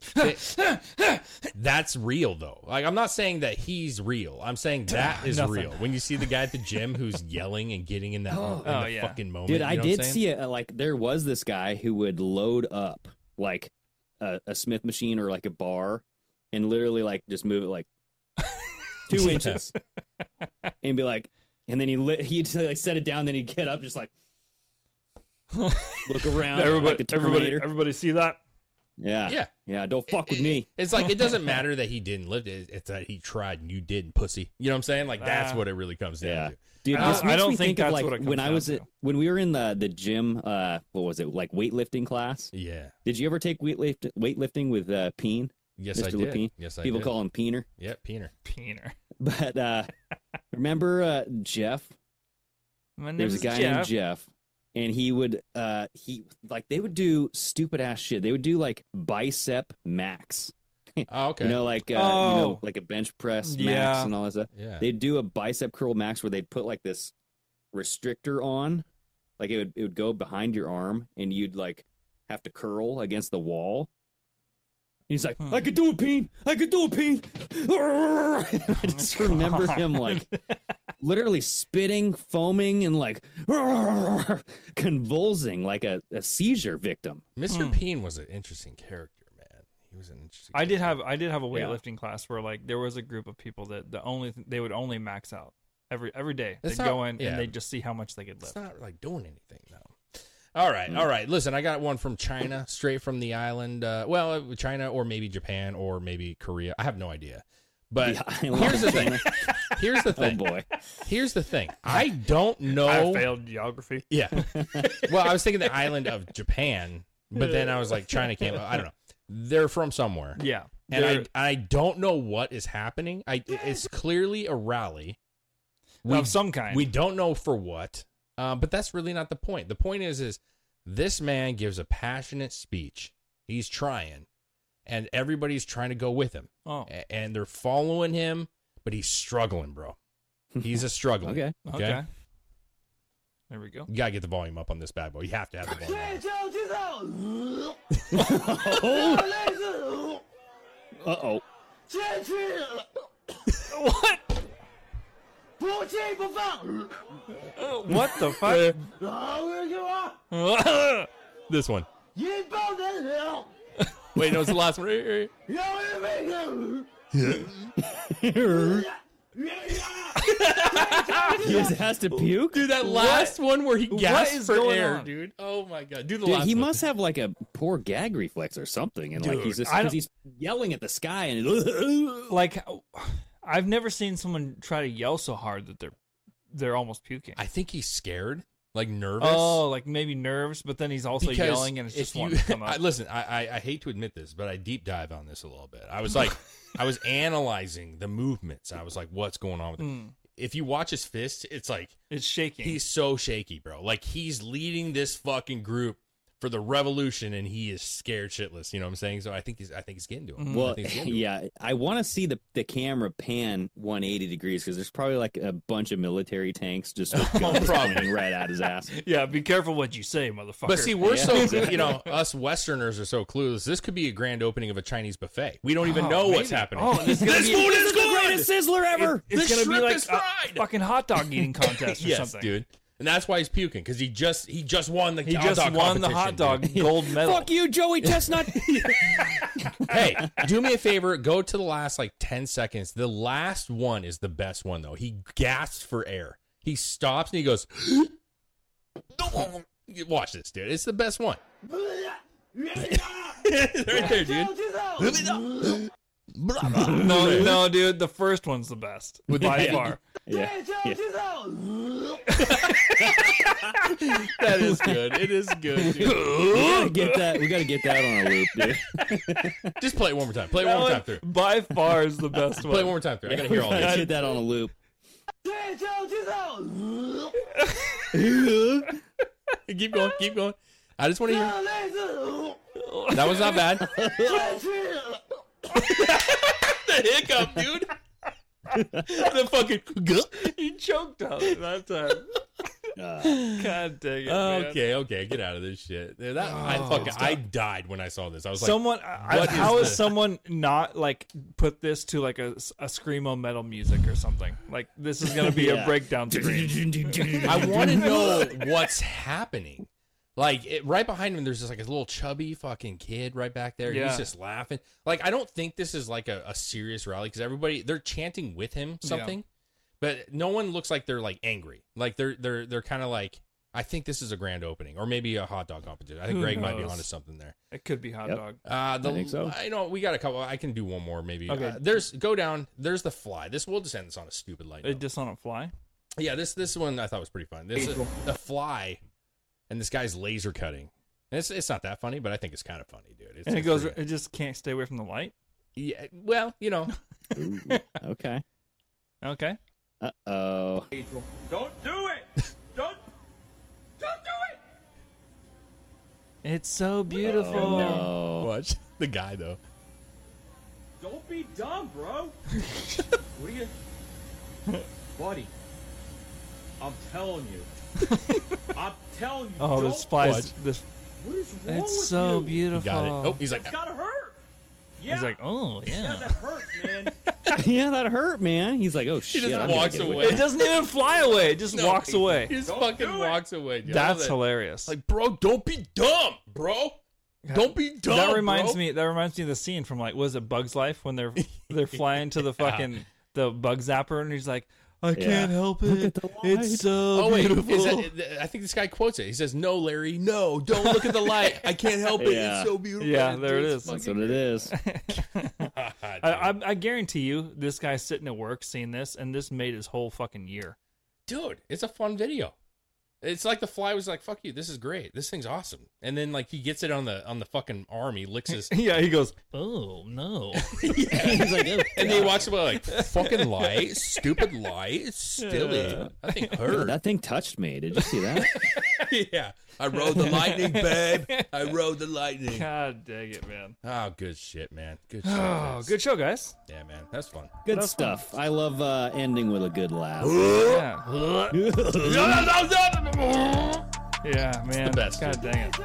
That's real though. Like I'm not saying that he's real. I'm saying that is Nothing. real. When you see the guy at the gym who's yelling and getting in that in Oh, the yeah. fucking moment. Dude, you I know what I'm did saying? see it. Like, there was this guy who would load up like a, a Smith machine or like a bar and literally like just move it like two Yeah. inches and be like, and then he lit, he'd like set it down, then he'd get up, just like look around, everybody, like the everybody, Terminator. everybody see that? Yeah, Yeah. yeah. Don't fuck with me. It's like it doesn't matter that he didn't lift it. It's that he tried and you didn't, pussy. You know what I'm saying? Like that's Ah. what it really comes down Yeah, to. dude. I don't- This I makes don't me think think of that's like what it comes when I down was to. at, when we were in the the gym. Uh, what was it like weightlifting class? Yeah. Did you ever take weightlift weightlifting with uh, Peen? Yes, Mister I did. Lapine? Yes, I People did. call him Peener. Yep, Peener. Peener. But uh, remember uh, Jeff? My name There's a is guy Jeff. named Jeff, and he would uh, he like they would do stupid ass shit. They would do like bicep max. Oh, okay. You know, like uh, you Oh. know, like a bench press max Yeah. and all that stuff. Yeah. They'd do a bicep curl max where they'd put like this restrictor on, like it would it would go behind your arm, and you'd like have to curl against the wall. He's like, Hmm. I could do it, Peen. I could do it, Peen. I just remember him like literally spitting, foaming, and like convulsing like a, a seizure victim. Mister Hmm. Peen was an interesting character, man. He was an interesting I did character. have I did have a Yeah. weightlifting class where like there was a group of people that the only th- they would only max out every every day. It's They'd not- go in yeah. and they'd just see how much they could It's lift. not like doing anything though. All right, all right. Listen, I got one from China, straight from the island. Uh, well, China or maybe Japan or maybe Korea. I have no idea. But The island here's the of thing. China. Here's the Oh thing. boy. Here's the thing. I don't know. I failed geography. Yeah. Well, I was thinking the island of Japan, but then I was like, China came. I don't know. They're from somewhere. Yeah. And They're- I I don't know what is happening. I it's clearly a rally. of some kind. We don't know for what, uh, but that's really not the point. The point is, is this man gives a passionate speech. He's trying, and everybody's trying to go with him. Oh. A- and they're following him, but he's struggling, bro. He's a struggling. Okay. Okay. There we go. You gotta get the volume up on this bad boy. You have to have the volume up. Uh oh. What? What the fuck? This one. Wait, no, it's the last one. He just has to puke. Dude, that last one where he gasps is for going air, on? dude. Oh my god, do the Dude, last he one. must have like a poor gag reflex or something, and like Dude, he's just I because don't- he's yelling at the sky and Like, I've never seen someone try to yell so hard that they're they're almost puking. I think he's scared, like nervous. Oh, like maybe nerves, but then he's also Because yelling and it's if just you, wanting to come I, out. listen, I, I I hate to admit this, but I deep dive on this a little bit. I was like, I was analyzing the movements. I was like, what's going on with it? Mm. If you watch his fist, it's like It's shaking. he's so shaky, bro. Like he's leading this fucking group for the revolution, and he is scared shitless. You know what I'm saying? So I think he's I think he's getting to him. Well, I think he's getting to him. yeah, I want to see the, the camera pan one hundred eighty degrees because there's probably like a bunch of military tanks just with guns pointing right at his ass. Yeah, be careful what you say, motherfucker. But see, we're Yeah. so, you know, us Westerners are so clueless. This could be a grand opening of a Chinese buffet. We don't even Oh, know what's maybe. happening. Oh, this is gonna this be- food this is is the good! Greatest sizzler ever. It's This gonna be shrimp like is a fried! fucking hot dog eating contest or yes, something. dude. And that's why he's puking, because he just he just won the He hot just dog won the hot dog competition, gold medal. Fuck you, Joey Chestnut. dude. Hey, do me a favor. Go to the last like ten seconds. The last one is the best one, though. He gasps for air. He stops and he goes, watch this, dude. It's the best one. Right there, dude. No, no, dude. The first one's the best by Yeah. far. yeah. yeah. That is good. It is good, dude. We gotta get that. We gotta get that on a loop, dude. Just play it one more time. Play it That one more one time through. by far is the best one. Play it one more time through. I gotta hear all We gotta this. get that on a loop. Keep going. Keep going. I just want to hear. That was not bad. The hiccup, dude. The fucking. He choked on it that time. Uh, God dang it, man. Okay, okay, get out of this shit. That, I Oh, fucking, I died when I saw this. I was like, Someone, I, what how is is this? someone not like put this to like a, a screamo metal music or something? Like this is gonna be Yeah. a breakdown scream. I want to know what's happening. Like it, right behind him, there's just like a little chubby fucking kid right back there. Yeah. He's just laughing. Like I don't think this is like a, a serious rally because everybody they're chanting with him something, but no one looks like they're like angry. Like they're they're they're kind of like I think this is a grand opening or maybe a hot dog competition. I think Who Greg might be knows? onto something there. It could be hot Yep. dog. Uh, the, I think so. I know we got a couple. I can do one more maybe. Okay. Uh, there's go down. There's the fly. This we'll just end this on a stupid light. It note. just on a fly. Yeah, this this one I thought was pretty fun. This is the fly, and this guy's laser cutting. And it's it's not that funny, but I think it's kind of funny, dude. It's, And it it's goes. pretty- It just can't stay away from the light. Yeah, well, you know, ooh, okay. Okay. Uh oh. Don't do it! Don't, don't do it! It's so beautiful. Oh, no. watch the guy though. Don't be dumb, bro. What are you, buddy? I'm telling you. I'm telling you. Oh, don't- this flies. Watch. This. What is wrong It's with so you? beautiful. Got it. Oh, he's like, It's gotta hurt. Yeah. He's like, oh yeah, yeah. that hurts, man. Yeah, that hurt, man. He's like, oh shit. just I'm walks gonna get away. It doesn't even fly away. It just No, walks away. he just Don't fucking do it. walks away. Dude. I love That's that. hilarious. Like, bro, don't be dumb, bro. Don't be dumb. that reminds bro. me. That reminds me of the scene from like, was it Bug's Life when they're they're flying to the fucking the bug zapper and he's like, I can't help it. It's so Oh wait, beautiful. is that, I think this guy quotes it. He says, "No, Larry, no, don't look at the light. I can't help it. Yeah. It's so beautiful." Yeah, there it It's is. That's fucking what it is. I, I, I guarantee you, this guy's sitting at work seeing this, and this made his whole fucking year. dude, it's a fun video. It's like the fly was like, "Fuck you, this is great. This thing's awesome." And then like he gets it on the on the fucking arm. He licks his, Yeah, he goes, oh no. He's like, oh, and then he walks away like, "Fucking light, stupid light. It's still it. I think "Oh, hurt." that thing touched me. Did you see that? Yeah, I rode the lightning, babe. I rode the lightning. God dang it, man. Oh, good shit, man. Good shit. Oh, Vince. good show, guys. Yeah, man, that's fun. Good stuff. I love uh, ending with a good laugh. Yeah. Yeah, man. the best, God dude. dang it.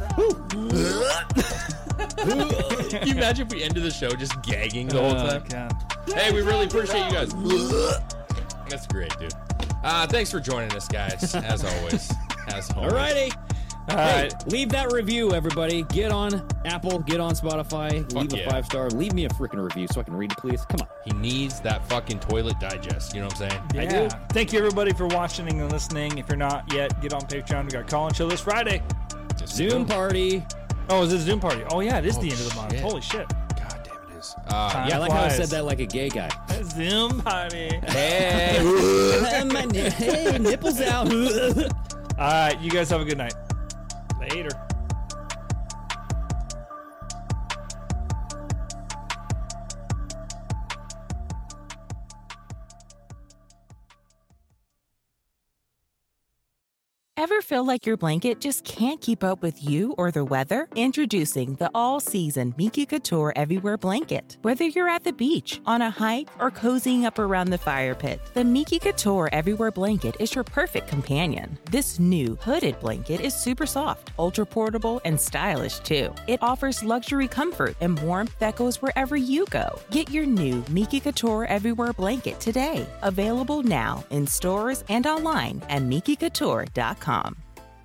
Can you imagine if we ended the show just gagging the whole Oh, time? God. Hey, we really appreciate you guys. That's great, dude. Uh, thanks for joining us, guys. As always. As always. Alrighty. All Hey, right. leave that review, everybody. Get on Apple, get on Spotify, leave a yeah. five star. Leave me a freaking review so I can read it, please. Come on. He needs that fucking toilet digest. You know what I'm saying? I Yeah. do. Thank you, everybody, for watching and listening. If you're not yet, get on Patreon. We got a call-in show this Friday. Just Zoom party. Oh, is it a Zoom party? Oh, yeah, it is Oh, the end of the month. shit. Holy shit. God damn it is. Uh, Time Yeah, I like how I flies. said that like a gay guy. Zoom party. Hey. My ni- hey, nipples out. All right, you guys have a good night. Later. Ever feel like your blanket just can't keep up with you or the weather? Introducing the all-season Miki Couture Everywhere Blanket. Whether you're at the beach, on a hike, or cozying up around the fire pit, the Miki Couture Everywhere Blanket is your perfect companion. This new hooded blanket is super soft, ultra-portable, and stylish too. It offers luxury comfort and warmth that goes wherever you go. Get your new Miki Couture Everywhere Blanket today. Available now in stores and online at miki couture dot com.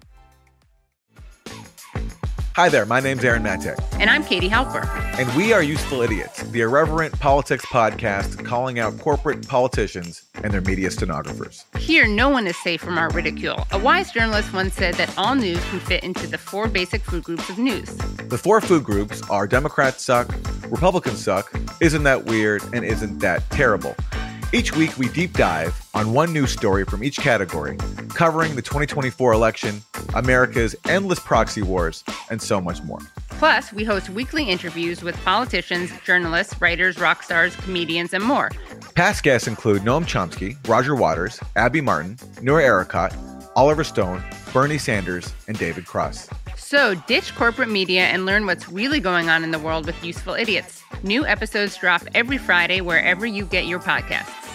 Hi there, my name's Aaron Matek. And I'm Katie Halper. And we are Useful Idiots, the irreverent politics podcast calling out corporate politicians and their media stenographers. Here, no one is safe from our ridicule. A wise journalist once said that all news can fit into the four basic food groups of news. The four food groups are Democrats suck, Republicans suck, isn't that weird, and isn't that terrible. Each week, we deep dive on one news story from each category, covering the twenty twenty-four election, America's endless proxy wars, and so much more. Plus, we host weekly interviews with politicians, journalists, writers, rock stars, comedians, and more. Past guests include Noam Chomsky, Roger Waters, Abby Martin, Noor Ericott, Oliver Stone, Bernie Sanders, and David Cross. So ditch corporate media and learn what's really going on in the world with Useful Idiots. New episodes drop every Friday wherever you get your podcasts.